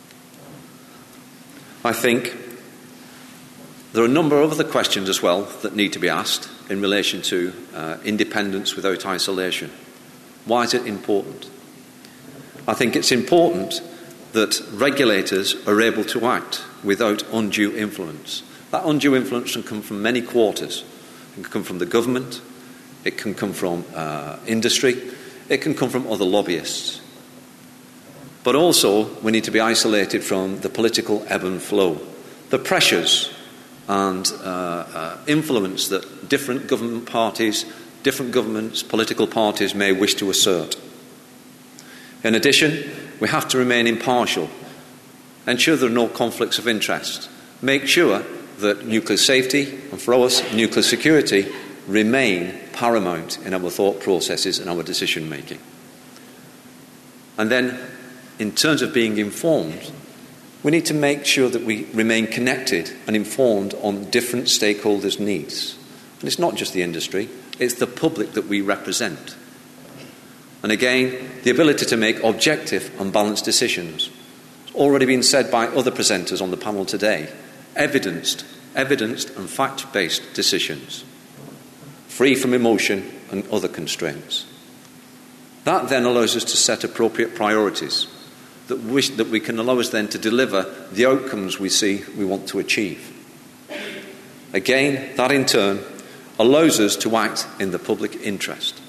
I think there are a number of other questions as well that need to be asked in relation to independence without isolation. Why is it important? I think it's important that regulators are able to act without undue influence. That undue influence can come from many quarters. It can come from the government, it can come from industry, it can come from other lobbyists. But also, we need to be isolated from the political ebb and flow, the pressures and influence that different government parties, different governments, political parties may wish to assert. In addition, we have to remain impartial, ensure there are no conflicts of interest, make sure that nuclear safety, and for us, nuclear security, remain paramount in our thought processes and our decision making. And then, in terms of being informed, we need to make sure that we remain connected and informed on different stakeholders' needs. And it's not just the industry, it's the public that we represent. And again, the ability to make objective and balanced decisions. It's already been said by other presenters on the panel today. Evidenced and fact-based decisions, free from emotion and other constraints. That then allows us to set appropriate priorities that we can allow us then to deliver the outcomes we want to achieve. Again, that in turn allows us to act in the public interest.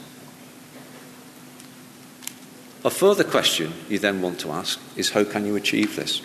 A further question you then want to ask is, how can you achieve this?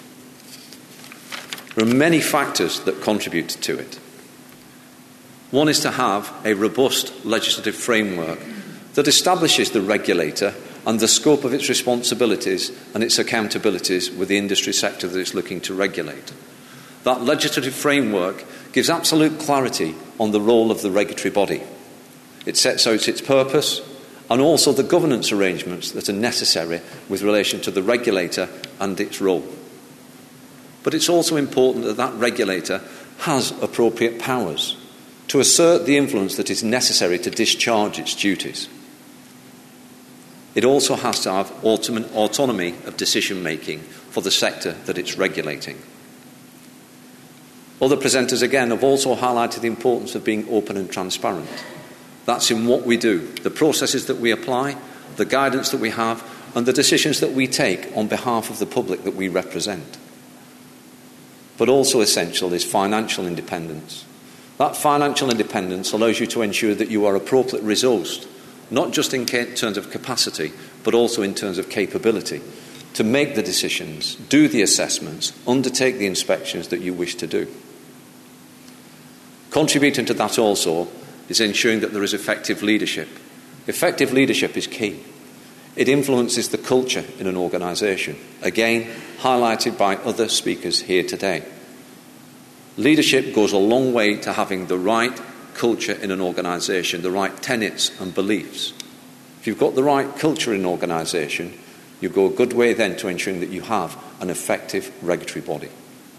There are many factors that contribute to it. One is to have a robust legislative framework that establishes the regulator and the scope of its responsibilities and its accountabilities with the industry sector that it's looking to regulate. That legislative framework gives absolute clarity on the role of the regulatory body. It sets out its purpose and also the governance arrangements that are necessary with relation to the regulator and its role. But it's also important that that regulator has appropriate powers to assert the influence that is necessary to discharge its duties. It also has to have autonomy of decision-making for the sector that it's regulating. Other presenters, again, have also highlighted the importance of being open and transparent. That's in what we do, the processes that we apply, the guidance that we have, and the decisions that we take on behalf of the public that we represent. But also essential is financial independence. That financial independence allows you to ensure that you are appropriately resourced, not just in terms of capacity, but also in terms of capability, to make the decisions, do the assessments, undertake the inspections that you wish to do. Contributing to that also is ensuring that there is effective leadership. Effective leadership is key. It influences the culture in an organisation, again highlighted by other speakers here today. Leadership goes a long way to having the right culture in an organisation, the right tenets and beliefs. If you've got the right culture in an organisation, you go a good way then to ensuring that you have an effective regulatory body.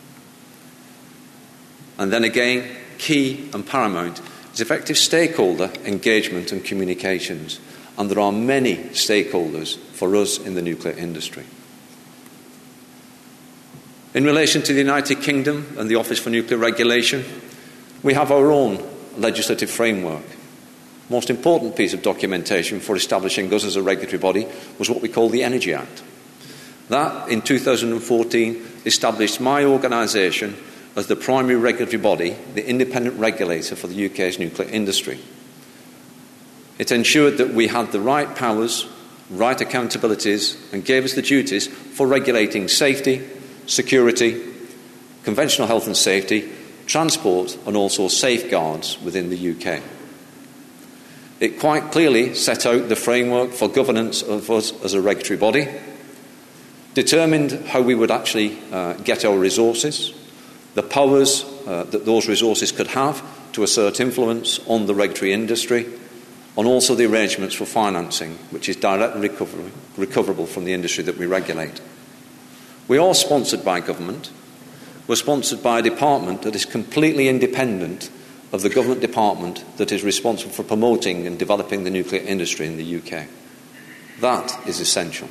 And then again, key and paramount is effective stakeholder engagement and communications. And there are many stakeholders for us in the nuclear industry. In relation to the United Kingdom and the Office for Nuclear Regulation, we have our own legislative framework. The most important piece of documentation for establishing us as a regulatory body was what we call the Energy Act. That, in 2014, established my organisation as the primary regulatory body, the independent regulator for the UK's nuclear industry. It ensured that we had the right powers, right accountabilities, and gave us the duties for regulating safety, security, conventional health and safety, transport, and also safeguards within the UK. It quite clearly set out the framework for governance of us as a regulatory body, determined how we would actually get our resources, the powers that those resources could have to assert influence on the regulatory industry, and also the arrangements for financing, which is directly recoverable from the industry that we regulate. We are sponsored by government. We're sponsored by a department that is completely independent of the government department that is responsible for promoting and developing the nuclear industry in the UK. That is essential.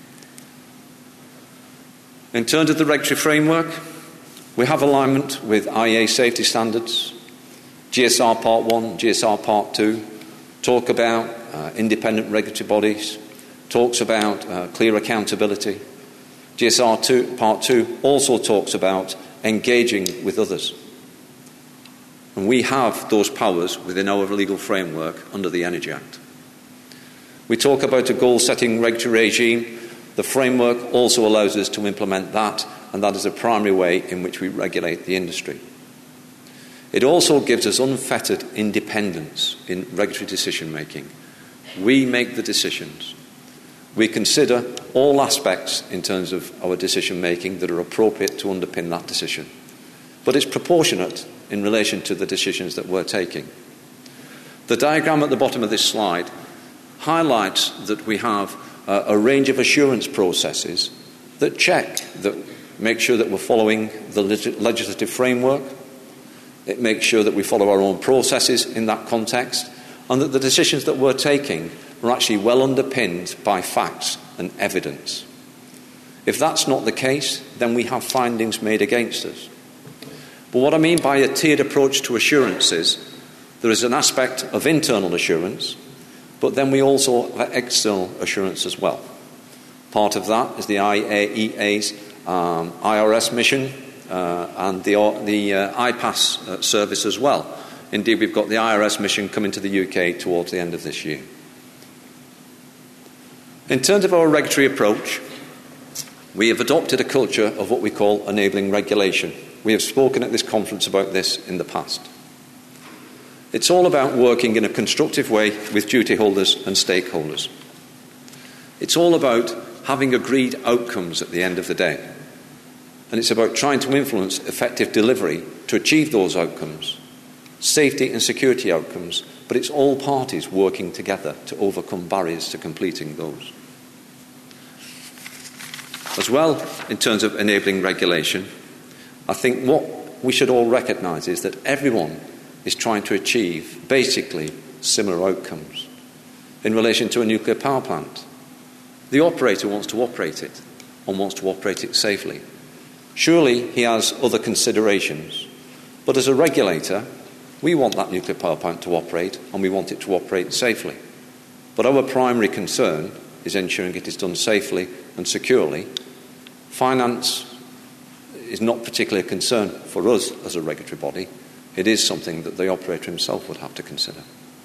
In terms of the regulatory framework, we have alignment with IEA safety standards. GSR Part 1, GSR Part 2 talk about independent regulatory bodies, talks about clear accountability. GSR Part 2 also talks about engaging with others. And we have those powers within our legal framework under the Energy Act. We talk about a goal-setting regulatory regime. The framework also allows us to implement that, and that is a primary way in which we regulate the industry. It also gives us unfettered independence in regulatory decision-making. We make the decisions. We consider all aspects in terms of our decision making that are appropriate to underpin that decision. But it's proportionate in relation to the decisions that we're taking. The diagram at the bottom of this slide highlights that we have a range of assurance processes that check, that make sure that we're following the legislative framework. It makes sure that we follow our own processes in that context, and that the decisions that we're taking are actually well underpinned by facts and evidence. If that's not the case, then we have findings made against us. But what I mean by a tiered approach to assurance is there is an aspect of internal assurance, but then we also have external assurance as well. Part of that is the IAEA's IRS mission and the IPAS service as well. Indeed, we've got the IRS mission coming to the UK towards the end of this year. In terms of our regulatory approach, we have adopted a culture of what we call enabling regulation. We have spoken at this conference about this in the past. It's all about working in a constructive way with duty holders and stakeholders. It's all about having agreed outcomes at the end of the day. And it's about trying to influence effective delivery to achieve those outcomes, safety and security outcomes, but it's all parties working together to overcome barriers to completing those. As well, in terms of enabling regulation, I think what we should all recognise is that everyone is trying to achieve basically similar outcomes. In relation to a nuclear power plant, the operator wants to operate it and wants to operate it safely. Surely he has other considerations, but as a regulator, we want that nuclear power plant to operate and we want it to operate safely. But our primary concern is ensuring it is done safely and securely. Finance is not particularly a concern for us as a regulatory body. It is something that the operator himself would have to consider.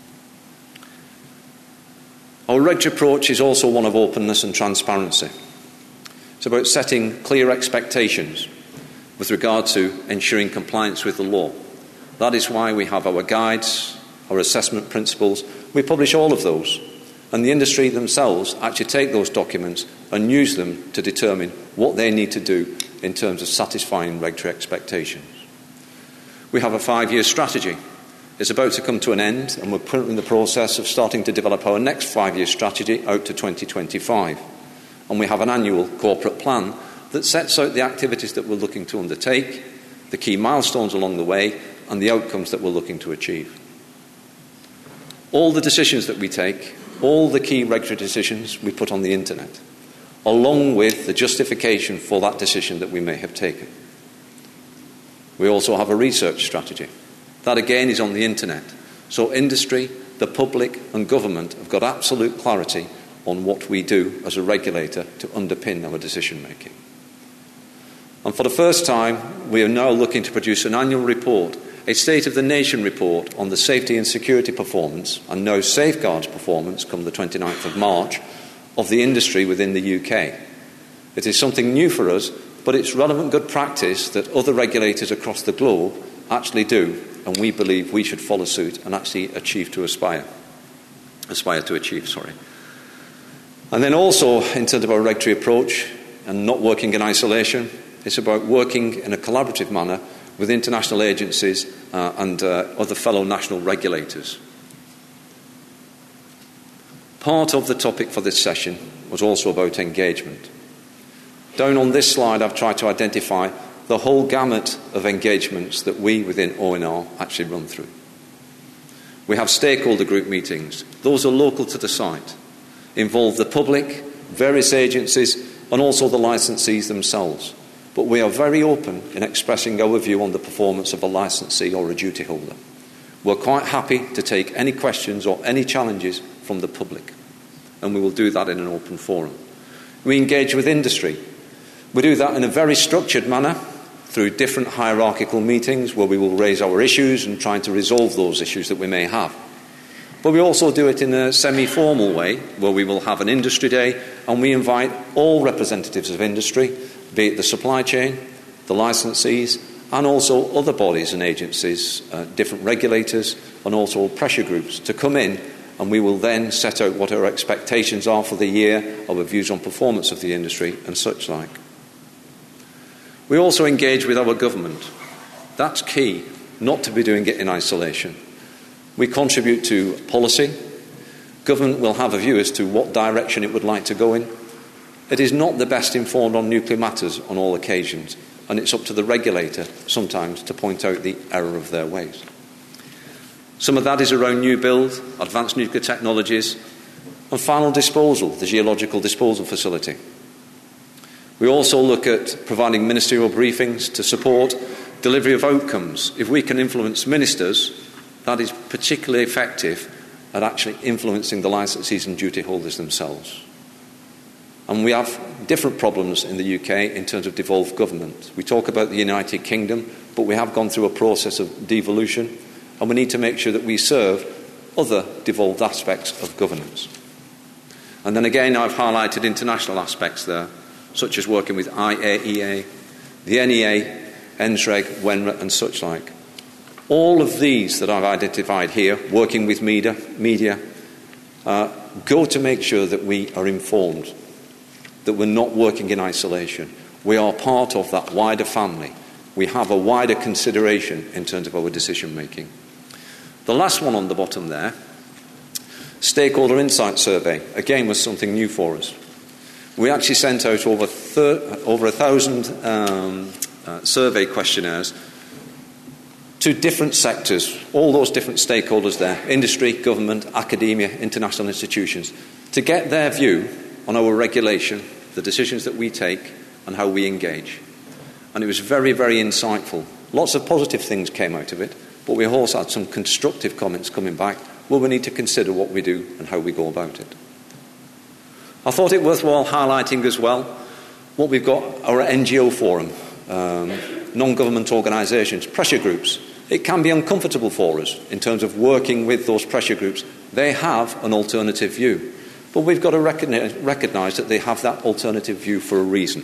Our regulatory approach is also one of openness and transparency. It's about setting clear expectations with regard to ensuring compliance with the law. That is why we have our guides, our assessment principles. We publish all of those. And the industry themselves actually take those documents and use them to determine what they need to do in terms of satisfying regulatory expectations. We have a 5-year strategy. It's about to come to an end, and we're currently in the process of starting to develop our next 5-year strategy out to 2025. And we have an annual corporate plan that sets out the activities that we're looking to undertake, the key milestones along the way, and the outcomes that we're looking to achieve. All the decisions that we take, all the key regulatory decisions we put on the internet, along with the justification for that decision that we may have taken. We also have a research strategy. That again is on the internet. So industry, the public and government have got absolute clarity on what we do as a regulator to underpin our decision making. And for the first time, we are now looking to produce an annual report, a State of the Nation report on the safety and security performance and no safeguards performance come the 29th of March of the industry within the UK. It is something new for us, but it's relevant good practice that other regulators across the globe actually do, and we believe we should follow suit and actually aspire to achieve. And then also, in terms of our regulatory approach and not working in isolation, it's about working in a collaborative manner with international agencies and other fellow national regulators. Part of the topic for this session was also about engagement. Down on this slide, I've tried to identify the whole gamut of engagements that we within ONR actually run through. We have stakeholder group meetings. Those are local to the site, involve the public, various agencies, and also the licensees themselves. But we are very open in expressing our view on the performance of a licensee or a duty holder. We're quite happy to take any questions or any challenges from the public, and we will do that in an open forum. We engage with industry. We do that in a very structured manner through different hierarchical meetings where we will raise our issues and try to resolve those issues that we may have. But we also do it in a semi-formal way where we will have an industry day and we invite all representatives of industry, be it the supply chain, the licensees, and also other bodies and agencies, different regulators, and also pressure groups to come in and we will then set out what our expectations are for the year, our views on performance of the industry and such like. We also engage with our government. That's key, not to be doing it in isolation. We contribute to policy. Government will have a view as to what direction it would like to go in. It is not the best informed on nuclear matters on all occasions, and it's up to the regulator sometimes to point out the error of their ways. Some of that is around new build, advanced nuclear technologies, and final disposal, the geological disposal facility. We also look at providing ministerial briefings to support delivery of outcomes. If we can influence ministers, that is particularly effective at actually influencing the licensees and duty holders themselves. And we have different problems in the UK in terms of devolved government. We talk about the United Kingdom, but we have gone through a process of devolution, and we need to make sure that we serve other devolved aspects of governance. And then again, I've highlighted international aspects there, such as working with IAEA, the NEA, NSREG, WENRA and such like. All of these that I've identified here, working with media go to make sure that we are informed, that we're not working in isolation. We are part of that wider family. We have a wider consideration in terms of our decision making. The last one on the bottom there, Stakeholder Insight Survey, again was something new for us. We actually sent out over 1,000 survey questionnaires to different sectors, all those different stakeholders there, industry, government, academia, international institutions, to get their view on our regulation, the decisions that we take, and how we engage. And it was very, very insightful. Lots of positive things came out of it, but we also had some constructive comments coming back where we need to consider what we do and how we go about it. I thought it worthwhile highlighting as well what we've got, our NGO forum, non-government organisations, pressure groups. It can be uncomfortable for us in terms of working with those pressure groups. They have an alternative view, but we've got to recognise that they have that alternative view for a reason.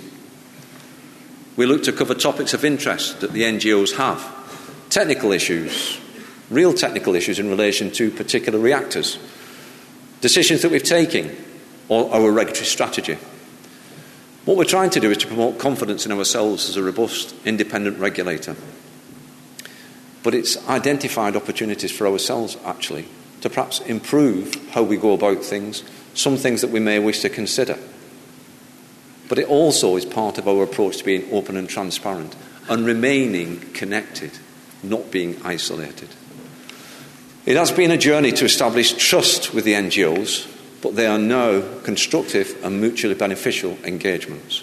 We look to cover topics of interest that the NGOs have, technical issues, real technical issues in relation to particular reactors, decisions that we've taken, or our regulatory strategy. What we're trying to do is to promote confidence in ourselves as a robust, independent regulator. But it's identified opportunities for ourselves, actually, to perhaps improve how we go about things, some things that we may wish to consider. But it also is part of our approach to being open and transparent and remaining connected, not being isolated. It has been a journey to establish trust with the NGOs, but they are now constructive and mutually beneficial engagements.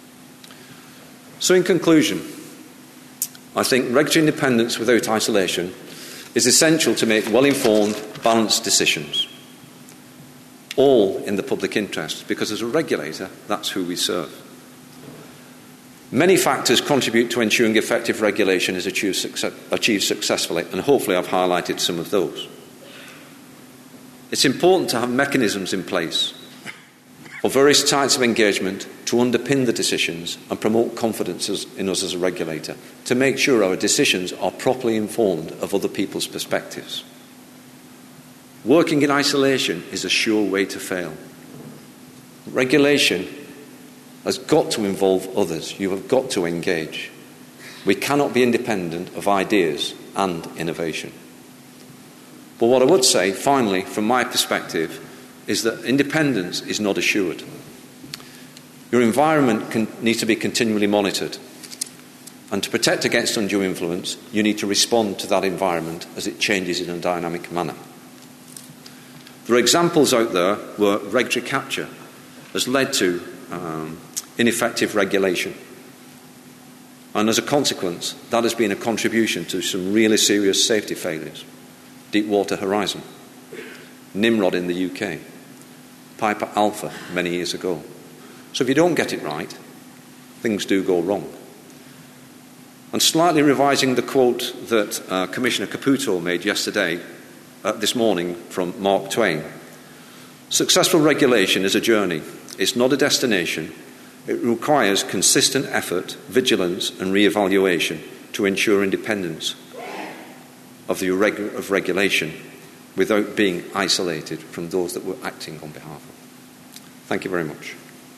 So in conclusion, I think regulatory independence without isolation is essential to make well-informed, balanced decisions, all in the public interest, because as a regulator, that's who we serve. Many factors contribute to ensuring effective regulation is achieved successfully, and hopefully I've highlighted some of those. It's important to have mechanisms in place for various types of engagement to underpin the decisions and promote confidence in us as a regulator, to make sure our decisions are properly informed of other people's perspectives. Working in isolation is a sure way to fail. Regulation has got to involve others. You have got to engage. We cannot be independent of ideas and innovation. But what I would say, finally, from my perspective, is that independence is not assured. Your environment needs to be continually monitored. And to protect against undue influence, you need to respond to that environment as it changes in a dynamic manner. There are examples out there where regulatory capture has led to ineffective regulation. And as a consequence, that has been a contribution to some really serious safety failures. Deepwater Horizon, Nimrod in the UK, Piper Alpha many years ago. So if you don't get it right, things do go wrong. And slightly revising the quote that Commissioner Caputo made this morning from Mark Twain, successful regulation is a journey. It's not a destination. It requires consistent effort, vigilance and re-evaluation to ensure independence of regulation without being isolated from those that we're acting on behalf of. Thank you very much.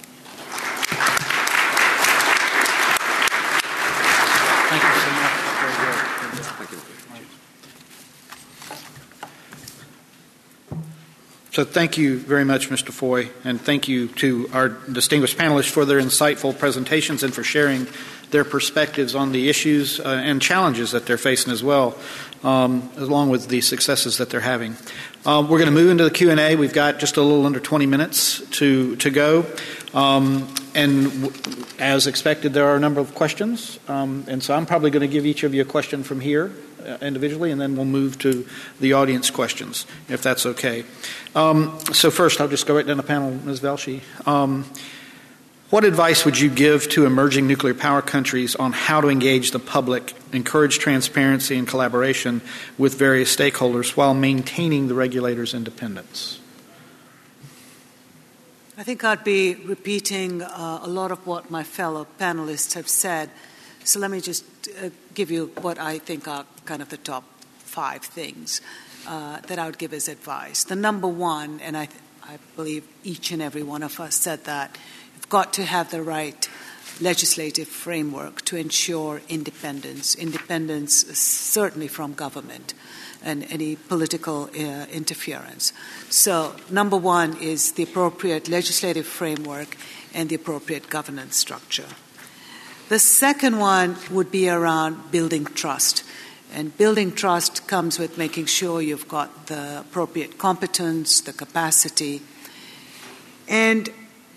Thank you so much. Very good. Thank you. So thank you very much, Mr. Foy, and thank you to our distinguished panelists for their insightful presentations and for sharing their perspectives on the issues and challenges that they're facing as well, along with the successes that they're having. We're going to move into the Q&A. We've got just a little under 20 minutes to go. And as expected, there are a number of questions. And so I'm probably going to give each of you a question from here individually, and then we'll move to the audience questions, if that's okay. So first, I'll just go right down the panel. Ms. Velshi, what advice would you give to emerging nuclear power countries on how to engage the public, encourage transparency and collaboration with various stakeholders while maintaining the regulator's independence? I think I'd be repeating a lot of what my fellow panelists have said. So let me just give you what I think are kind of the top 5 things that I would give as advice. The number one, and I believe each and every one of us said that, you've got to have the right legislative framework to ensure independence certainly from government and any political interference. So number one is the appropriate legislative framework and the appropriate governance structure. The second one would be around building trust. And building trust comes with making sure you've got the appropriate competence, the capacity. And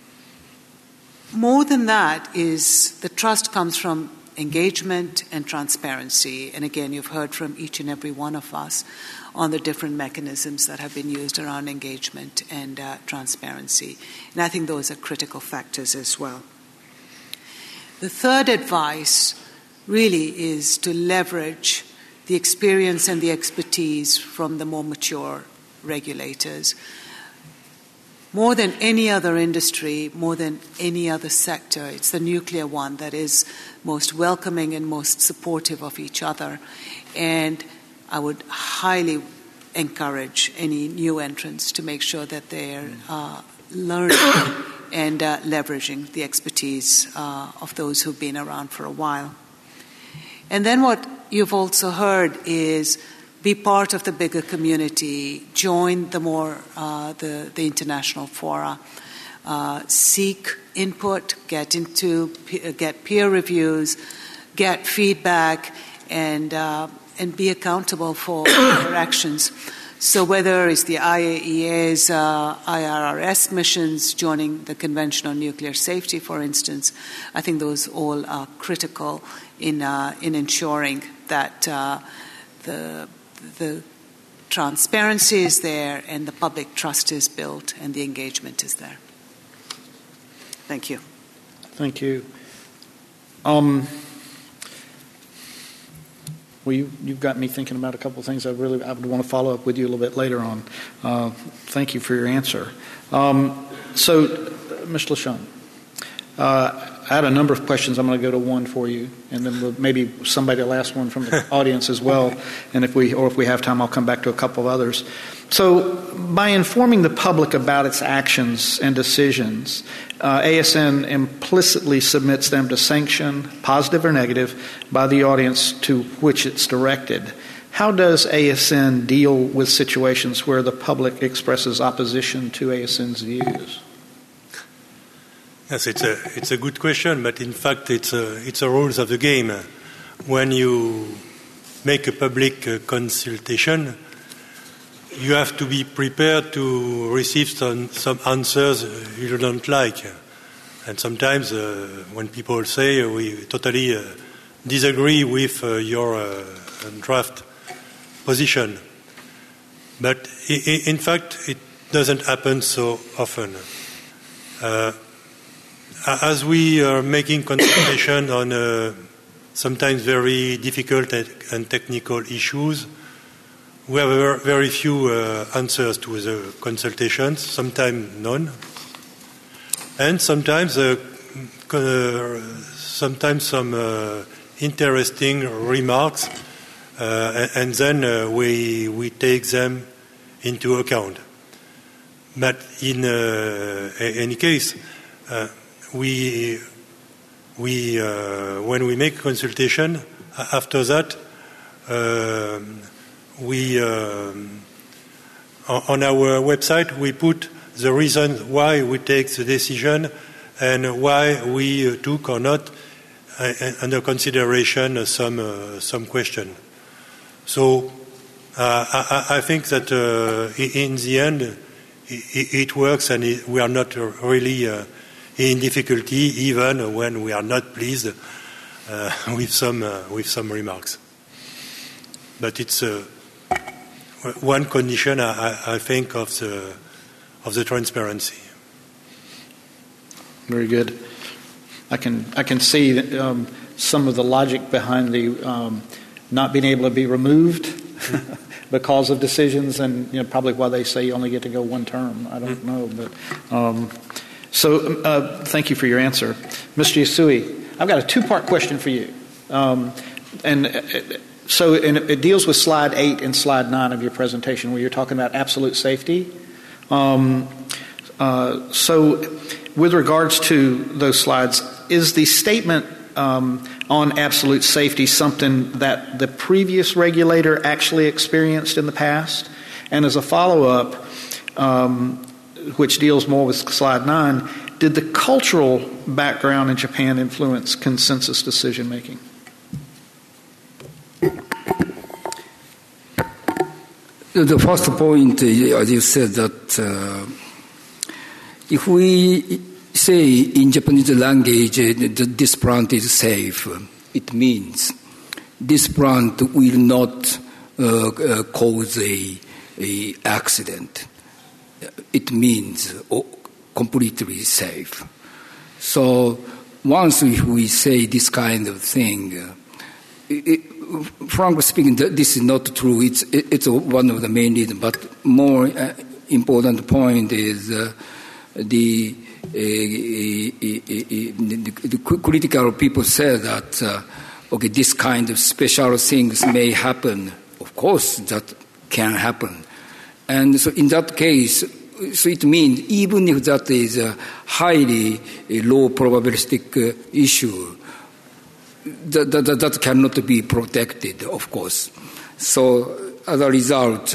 more than that is the trust comes from engagement and transparency. And again, you've heard from each and every one of us on the different mechanisms that have been used around engagement and transparency. And I think those are critical factors as well. The third advice really is to leverage the experience and the expertise from the more mature regulators. More than any other industry, more than any other sector, it's the nuclear one that is most welcoming and most supportive of each other. And I would highly encourage any new entrants to make sure that they're learning and leveraging the expertise of those who've been around for a while. And then what you've also heard is be part of the bigger community, join the more the international fora, seek input, get peer reviews, get feedback, and be accountable for your actions. So whether it's the IAEA's IRRS missions, joining the Convention on Nuclear Safety, for instance, I think those all are critical in ensuring that the transparency is there and the public trust is built and the engagement is there. Thank you. Thank you. Well, you've got me thinking about a couple of things I would want to follow up with you a little bit later on. Thank you for your answer. So, Ms. Lachon, I had a number of questions. I'm going to go to one for you, and then maybe somebody will ask one from the audience as well. And if we have time, I'll come back to a couple of others. So, by informing the public about its actions and decisions, ASN implicitly submits them to sanction, positive or negative, by the audience to which it's directed. How does ASN deal with situations where the public expresses opposition to ASN's views? Yes, it's a good question, but in fact it's a rules of the game. When you make a public consultation, you have to be prepared to receive some answers you don't like. And sometimes when people say we totally disagree with your draft position. But in fact, it doesn't happen so often. As we are making consultation on sometimes very difficult and technical issues, we have very few answers to the consultations, sometimes none. And sometimes some interesting remarks, and then we take them into account. But in any case, when we make consultation, after that, on our website we put the reason why we take the decision and why we took or not under consideration some question. So I think that in the end it works, and we are not really in difficulty, even when we are not pleased with some remarks. But it's one condition, I think, of the transparency. Very good. I can see that, some of the logic behind the not being able to be removed because of decisions, and probably why they say you only get to go one term. I don't know, but so thank you for your answer, Mr. Yasui. I've got a two-part question for you, So it deals with slide 8 and slide 9 of your presentation, where you're talking about absolute safety. So with regards to those slides, is the statement on absolute safety something that the previous regulator actually experienced in the past? And as a follow-up, which deals more with slide 9, did the cultural background in Japan influence consensus decision-making? The first point, as you said, that if we say in Japanese language that this plant is safe, it means this plant will not cause a accident. It means completely safe. So once we say this kind of thing, frankly speaking, this is not true. It's one of the main reasons. But more important point is the critical people say that okay, this kind of special things may happen. Of course, that can happen, and so in that case, so it means even if that is a highly low probabilistic issue, that cannot be protected, of course. So as a result,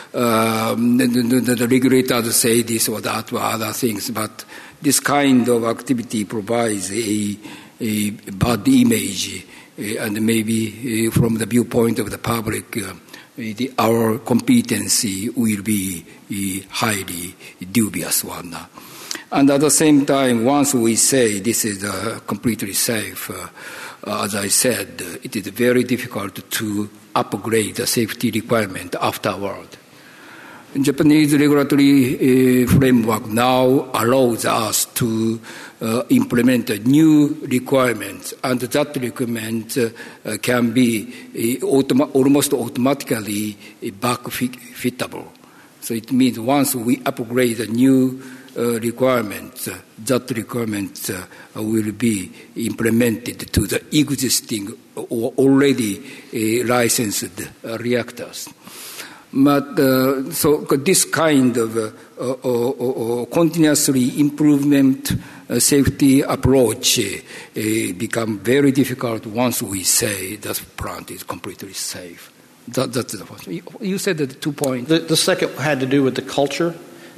the regulators say this or that or other things, but this kind of activity provides a bad image, and maybe from the viewpoint of the public, our competency will be a highly dubious one. And at the same time, once we say this is completely safe, as I said, it is very difficult to upgrade the safety requirement afterward. Japanese regulatory framework now allows us to implement new requirements, and that requirement can be almost automatically backfittable. So it means once we upgrade a new requirement, that requirement will be implemented to the existing or already licensed reactors. But so this kind of continuously improvement safety approach become very difficult once we say that plant is completely safe. That's the first. You said that 2 points. The second had to do with the culture.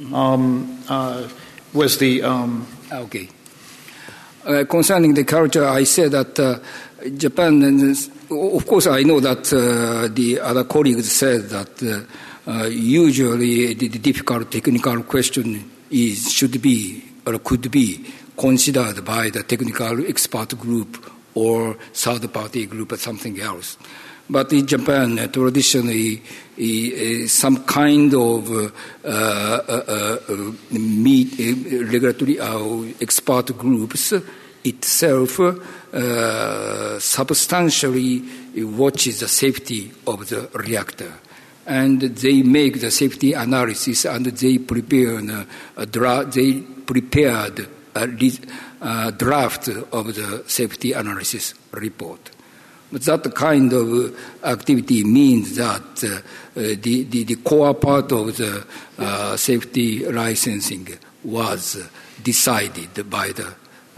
Was the okay. Concerning the culture, I said that Japan. Of course, I know that the other colleagues said that usually the difficult technical question should be or could be considered by the technical expert group or third-party group or something else. But in Japan, traditionally, some kind of regulatory expert groups itself substantially watches the safety of the reactor. And they make the safety analysis, and they prepared a draft of the safety analysis report. But that kind of activity means that the core part of the safety licensing was decided by the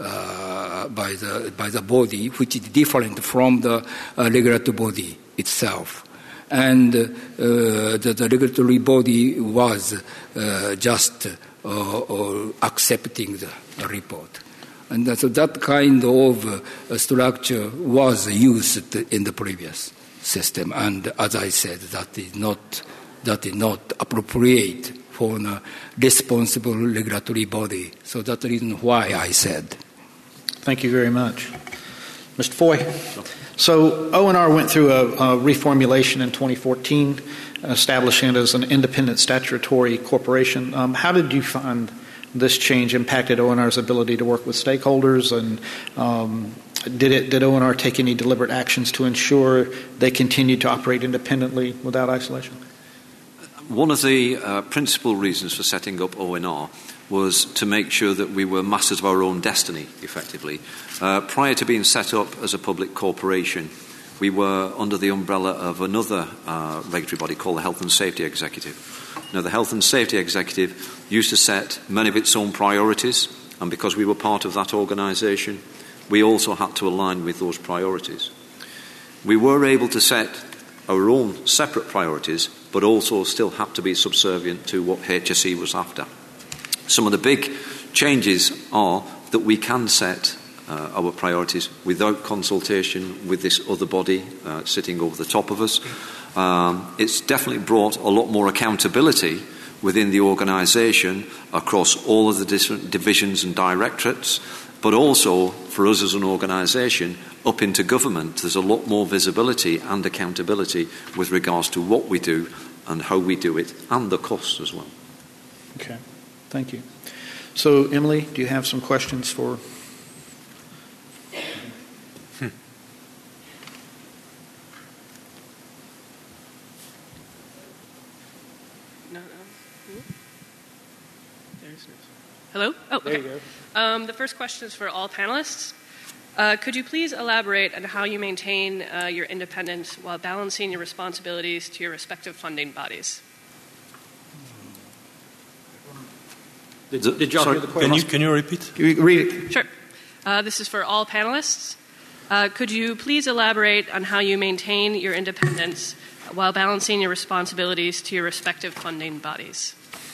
body, which is different from the regulatory body itself. And the regulatory body was just accepting the report. And so that kind of structure was used in the previous system. And as I said, that is not appropriate for a responsible regulatory body. So that's the reason why I said. Thank you very much. Mr. Foy. So ONR went through a reformulation in 2014, establishing it as an independent statutory corporation. How did you find this change impacted ONR's ability to work with stakeholders, and did ONR take any deliberate actions to ensure they continued to operate independently without isolation? One of the principal reasons for setting up ONR was to make sure that we were masters of our own destiny, effectively. Prior to being set up as a public corporation, we were under the umbrella of another regulatory body called the Health and Safety Executive. Now, the Health and Safety Executive used to set many of its own priorities, and because we were part of that organisation, we also had to align with those priorities. We were able to set our own separate priorities, but also still had to be subservient to what HSE was after. Some of the big changes are that we can set our priorities without consultation with this other body sitting over the top of us. It's definitely brought a lot more accountability within the organisation across all of the different divisions and directorates, but also for us as an organisation up into government, there's a lot more visibility and accountability with regards to what we do and how we do it, and the costs as well. Okay, thank you. So, Emily, do you have some questions for... Hello? Oh, okay. There you go. The first question is for all panelists. Could you please elaborate on how you maintain your independence while balancing your responsibilities to your respective funding bodies? Did y'all hear the question? Can you repeat? Can you read it? Sure. This is for all panelists. Could you please elaborate on how you maintain your independence while balancing your responsibilities to your respective funding bodies?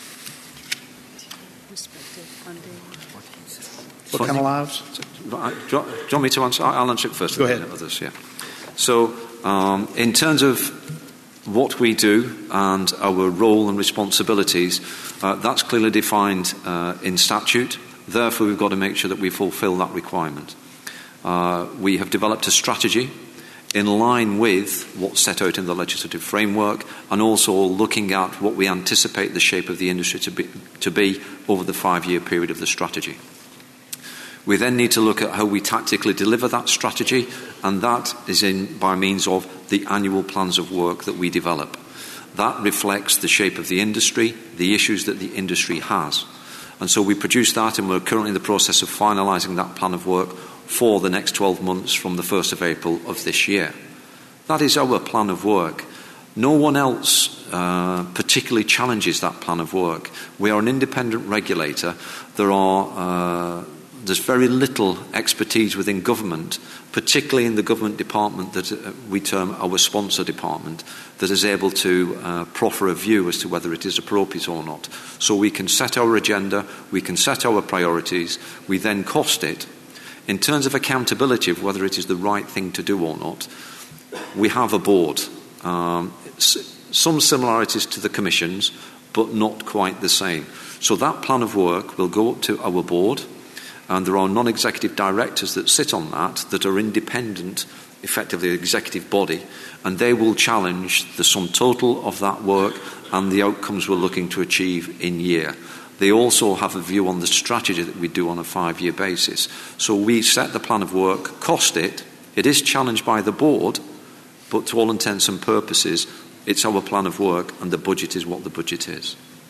What kind of lives? Do you want me to answer? I'll answer it first. Go ahead. Others, yeah. So, in terms of what we do and our role and responsibilities, that's clearly defined in statute. Therefore, we've got to make sure that we fulfil that requirement. We have developed a strategy in line with what's set out in the legislative framework, and also looking at what we anticipate the shape of the industry to be over the 5-year period of the strategy. We then need to look at how we tactically deliver that strategy, and that is by means of the annual plans of work that we develop. That reflects the shape of the industry, the issues that the industry has. And so we produce that, and we're currently in the process of finalising that plan of work for the next 12 months from the 1st of April of this year. That is our plan of work. No one else particularly challenges that plan of work. We are an independent regulator. There's very little expertise within government, particularly in the government department that we term our sponsor department, that is able to proffer a view as to whether it is appropriate or not. So we can set our agenda, we can set our priorities, we then cost it. In terms of accountability of whether it is the right thing to do or not, we have a board. Some similarities to the Commission's, but not quite the same. So that plan of work will go up to our board, and there are non-executive directors that sit on that are independent, effectively the executive body, and they will challenge the sum total of that work and the outcomes we're looking to achieve in year. They also have a view on the strategy that we do on a 5-year basis. So we set the plan of work, cost it. It is challenged by the board, but to all intents and purposes, it's our plan of work, and the budget is what the budget is.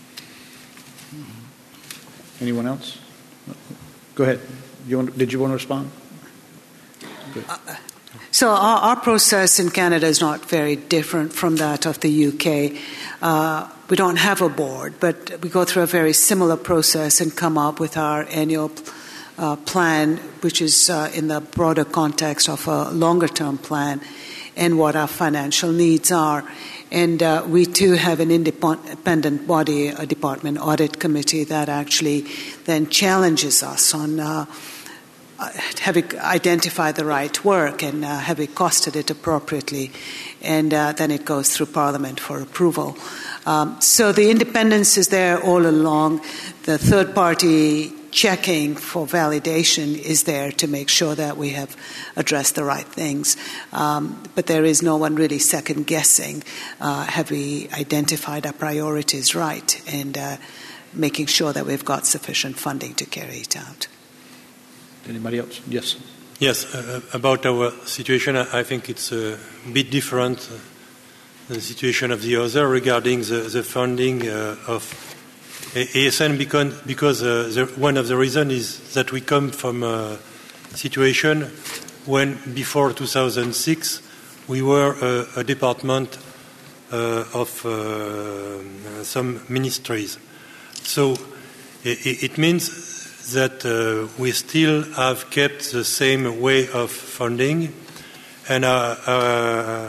Anyone else? Go ahead. Did you want to respond? So our process in Canada is not very different from that of the UK. We don't have a board, but we go through a very similar process and come up with our annual plan, which is in the broader context of a longer-term plan and what our financial needs are. And we too have an independent body, a department audit committee, that actually then challenges us on have we identified the right work and have we costed it appropriately, and then it goes through Parliament for approval. So the independence is there all along. The third-party checking for validation is there to make sure that we have addressed the right things. But there is no one really second-guessing, have we identified our priorities right, and making sure that we've got sufficient funding to carry it out. Anybody else? Yes. Yes, about our situation, I think it's a bit different than the situation of the other regarding the funding of ASN, because one of the reasons is that we come from a situation when before 2006 we were a department of some ministries. So it means that we still have kept the same way of funding, and our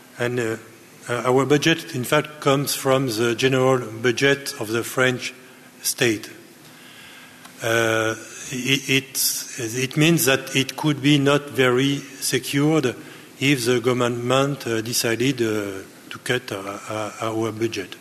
budget, in fact, comes from the general budget of the French state. It means that it could be not very secured if the government decided to cut our budget.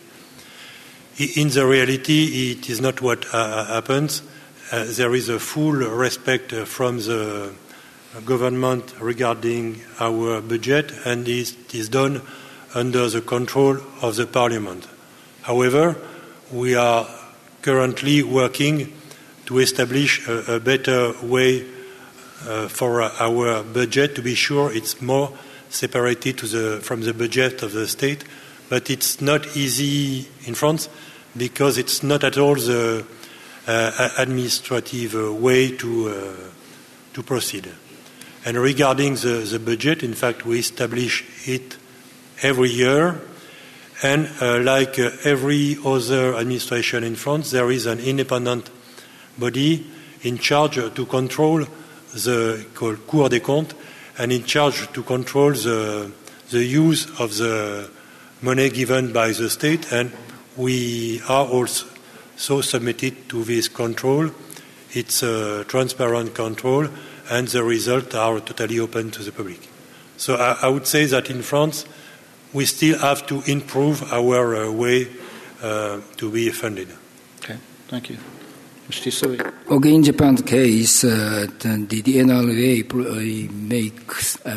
In the reality, it is not what happens. There is a full respect from the government regarding our budget, and it is done under the control of the Parliament. However, we are currently working to establish a better way for our budget, to be sure it's more separated from the budget of the state. But it's not easy in France because it's not at all the administrative way to proceed. And regarding the budget, in fact, we establish it every year, and like every other administration in France, there is an independent body in charge to control called Cour des Comptes, and in charge to control the use of the money given by the state, and we are also submitted to this control. It's a transparent control, and the results are totally open to the public. So I would say that in France, we still have to improve our way to be funded. Okay, thank you. Mr. Tsui. Okay, in Japan's case, the NRA makes a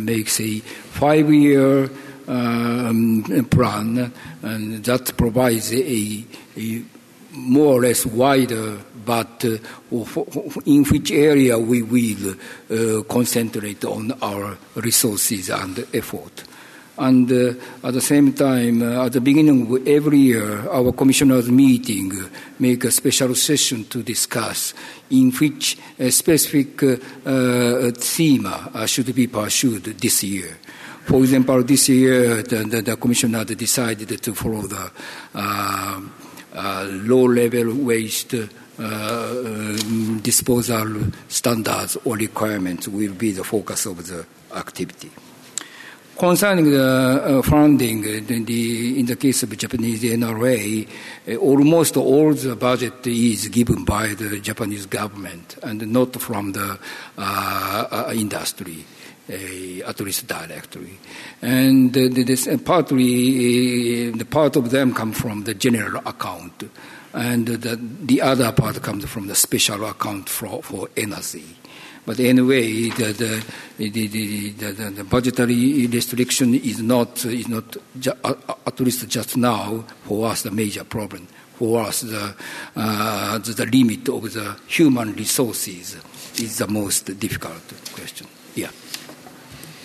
5-year plan, and that provides a more or less wider, but in which area we will concentrate on our resources and effort. And at the same time, at the beginning of every year, our commissioners' meeting make a special session to discuss in which a specific theme should be pursued this year. For example, this year, the commissioner decided to follow the low-level waste disposal standards or requirements will be the focus of the activity. Concerning the funding, in the case of Japanese NRA, almost all the budget is given by the Japanese government and not from the industry, at least directly. And partly, the part of them come from the general account, and the other part comes from the special account for energy. But anyway, the budgetary restriction is not at least just now for us the major problem. For us, the limit of the human resources is the most difficult question. Yeah.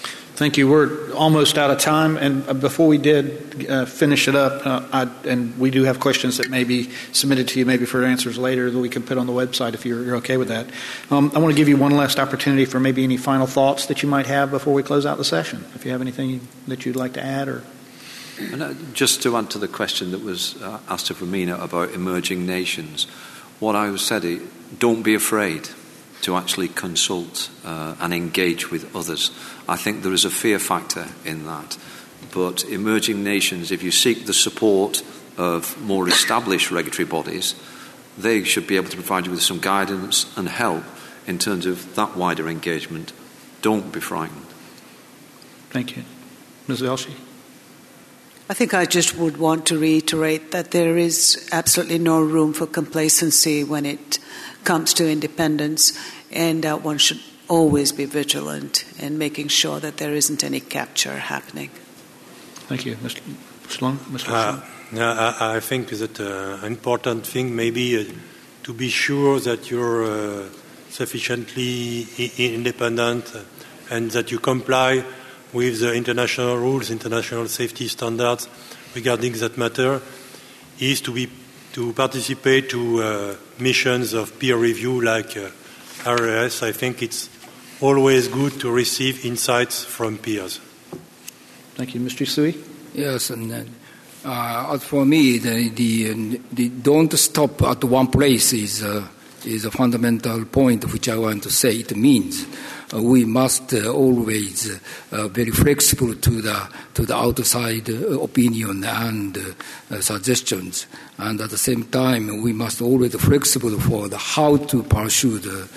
Thank you. We're almost out of time, and before we did finish it up, and we do have questions that may be submitted to you maybe for answers later that we can put on the website if you're okay with that. I want to give you one last opportunity for maybe any final thoughts that you might have before we close out the session. If you have anything that you'd like to add or... And just to answer the question that was asked of Romina about emerging nations, what I said is don't be afraid to actually consult and engage with others. I think there is a fear factor in that. But emerging nations, if you seek the support of more established regulatory bodies, they should be able to provide you with some guidance and help in terms of that wider engagement. Don't be frightened. Thank you. Ms. Velshi? I think I just would want to reiterate that there is absolutely no room for complacency when it comes to independence, and one should always be vigilant in making sure that there isn't any capture happening. Thank you. Mr. Sloan? I think that an important thing may be to be sure that you're sufficiently independent and that you comply with the international rules, international safety standards regarding that matter, is to participate to missions of peer review like RAS. I think it's always good to receive insights from peers. Thank you. Mr. Sui? Yes, and as for me, the don't stop at one place is a fundamental point which I want to say. It means we must always very flexible to the outside opinion and suggestions, and at the same time we must always flexible for how to pursue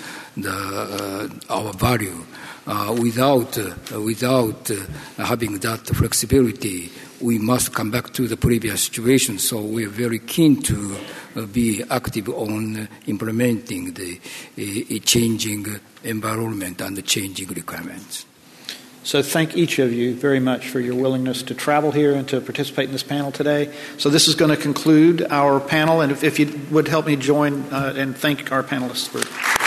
our value. Without having that flexibility, we must come back to the previous situation. So we are very keen to be active on implementing the changing environment and the changing requirements. So thank each of you very much for your willingness to travel here and to participate in this panel today. So this is going to conclude our panel, and if you would help me join and thank our panelists for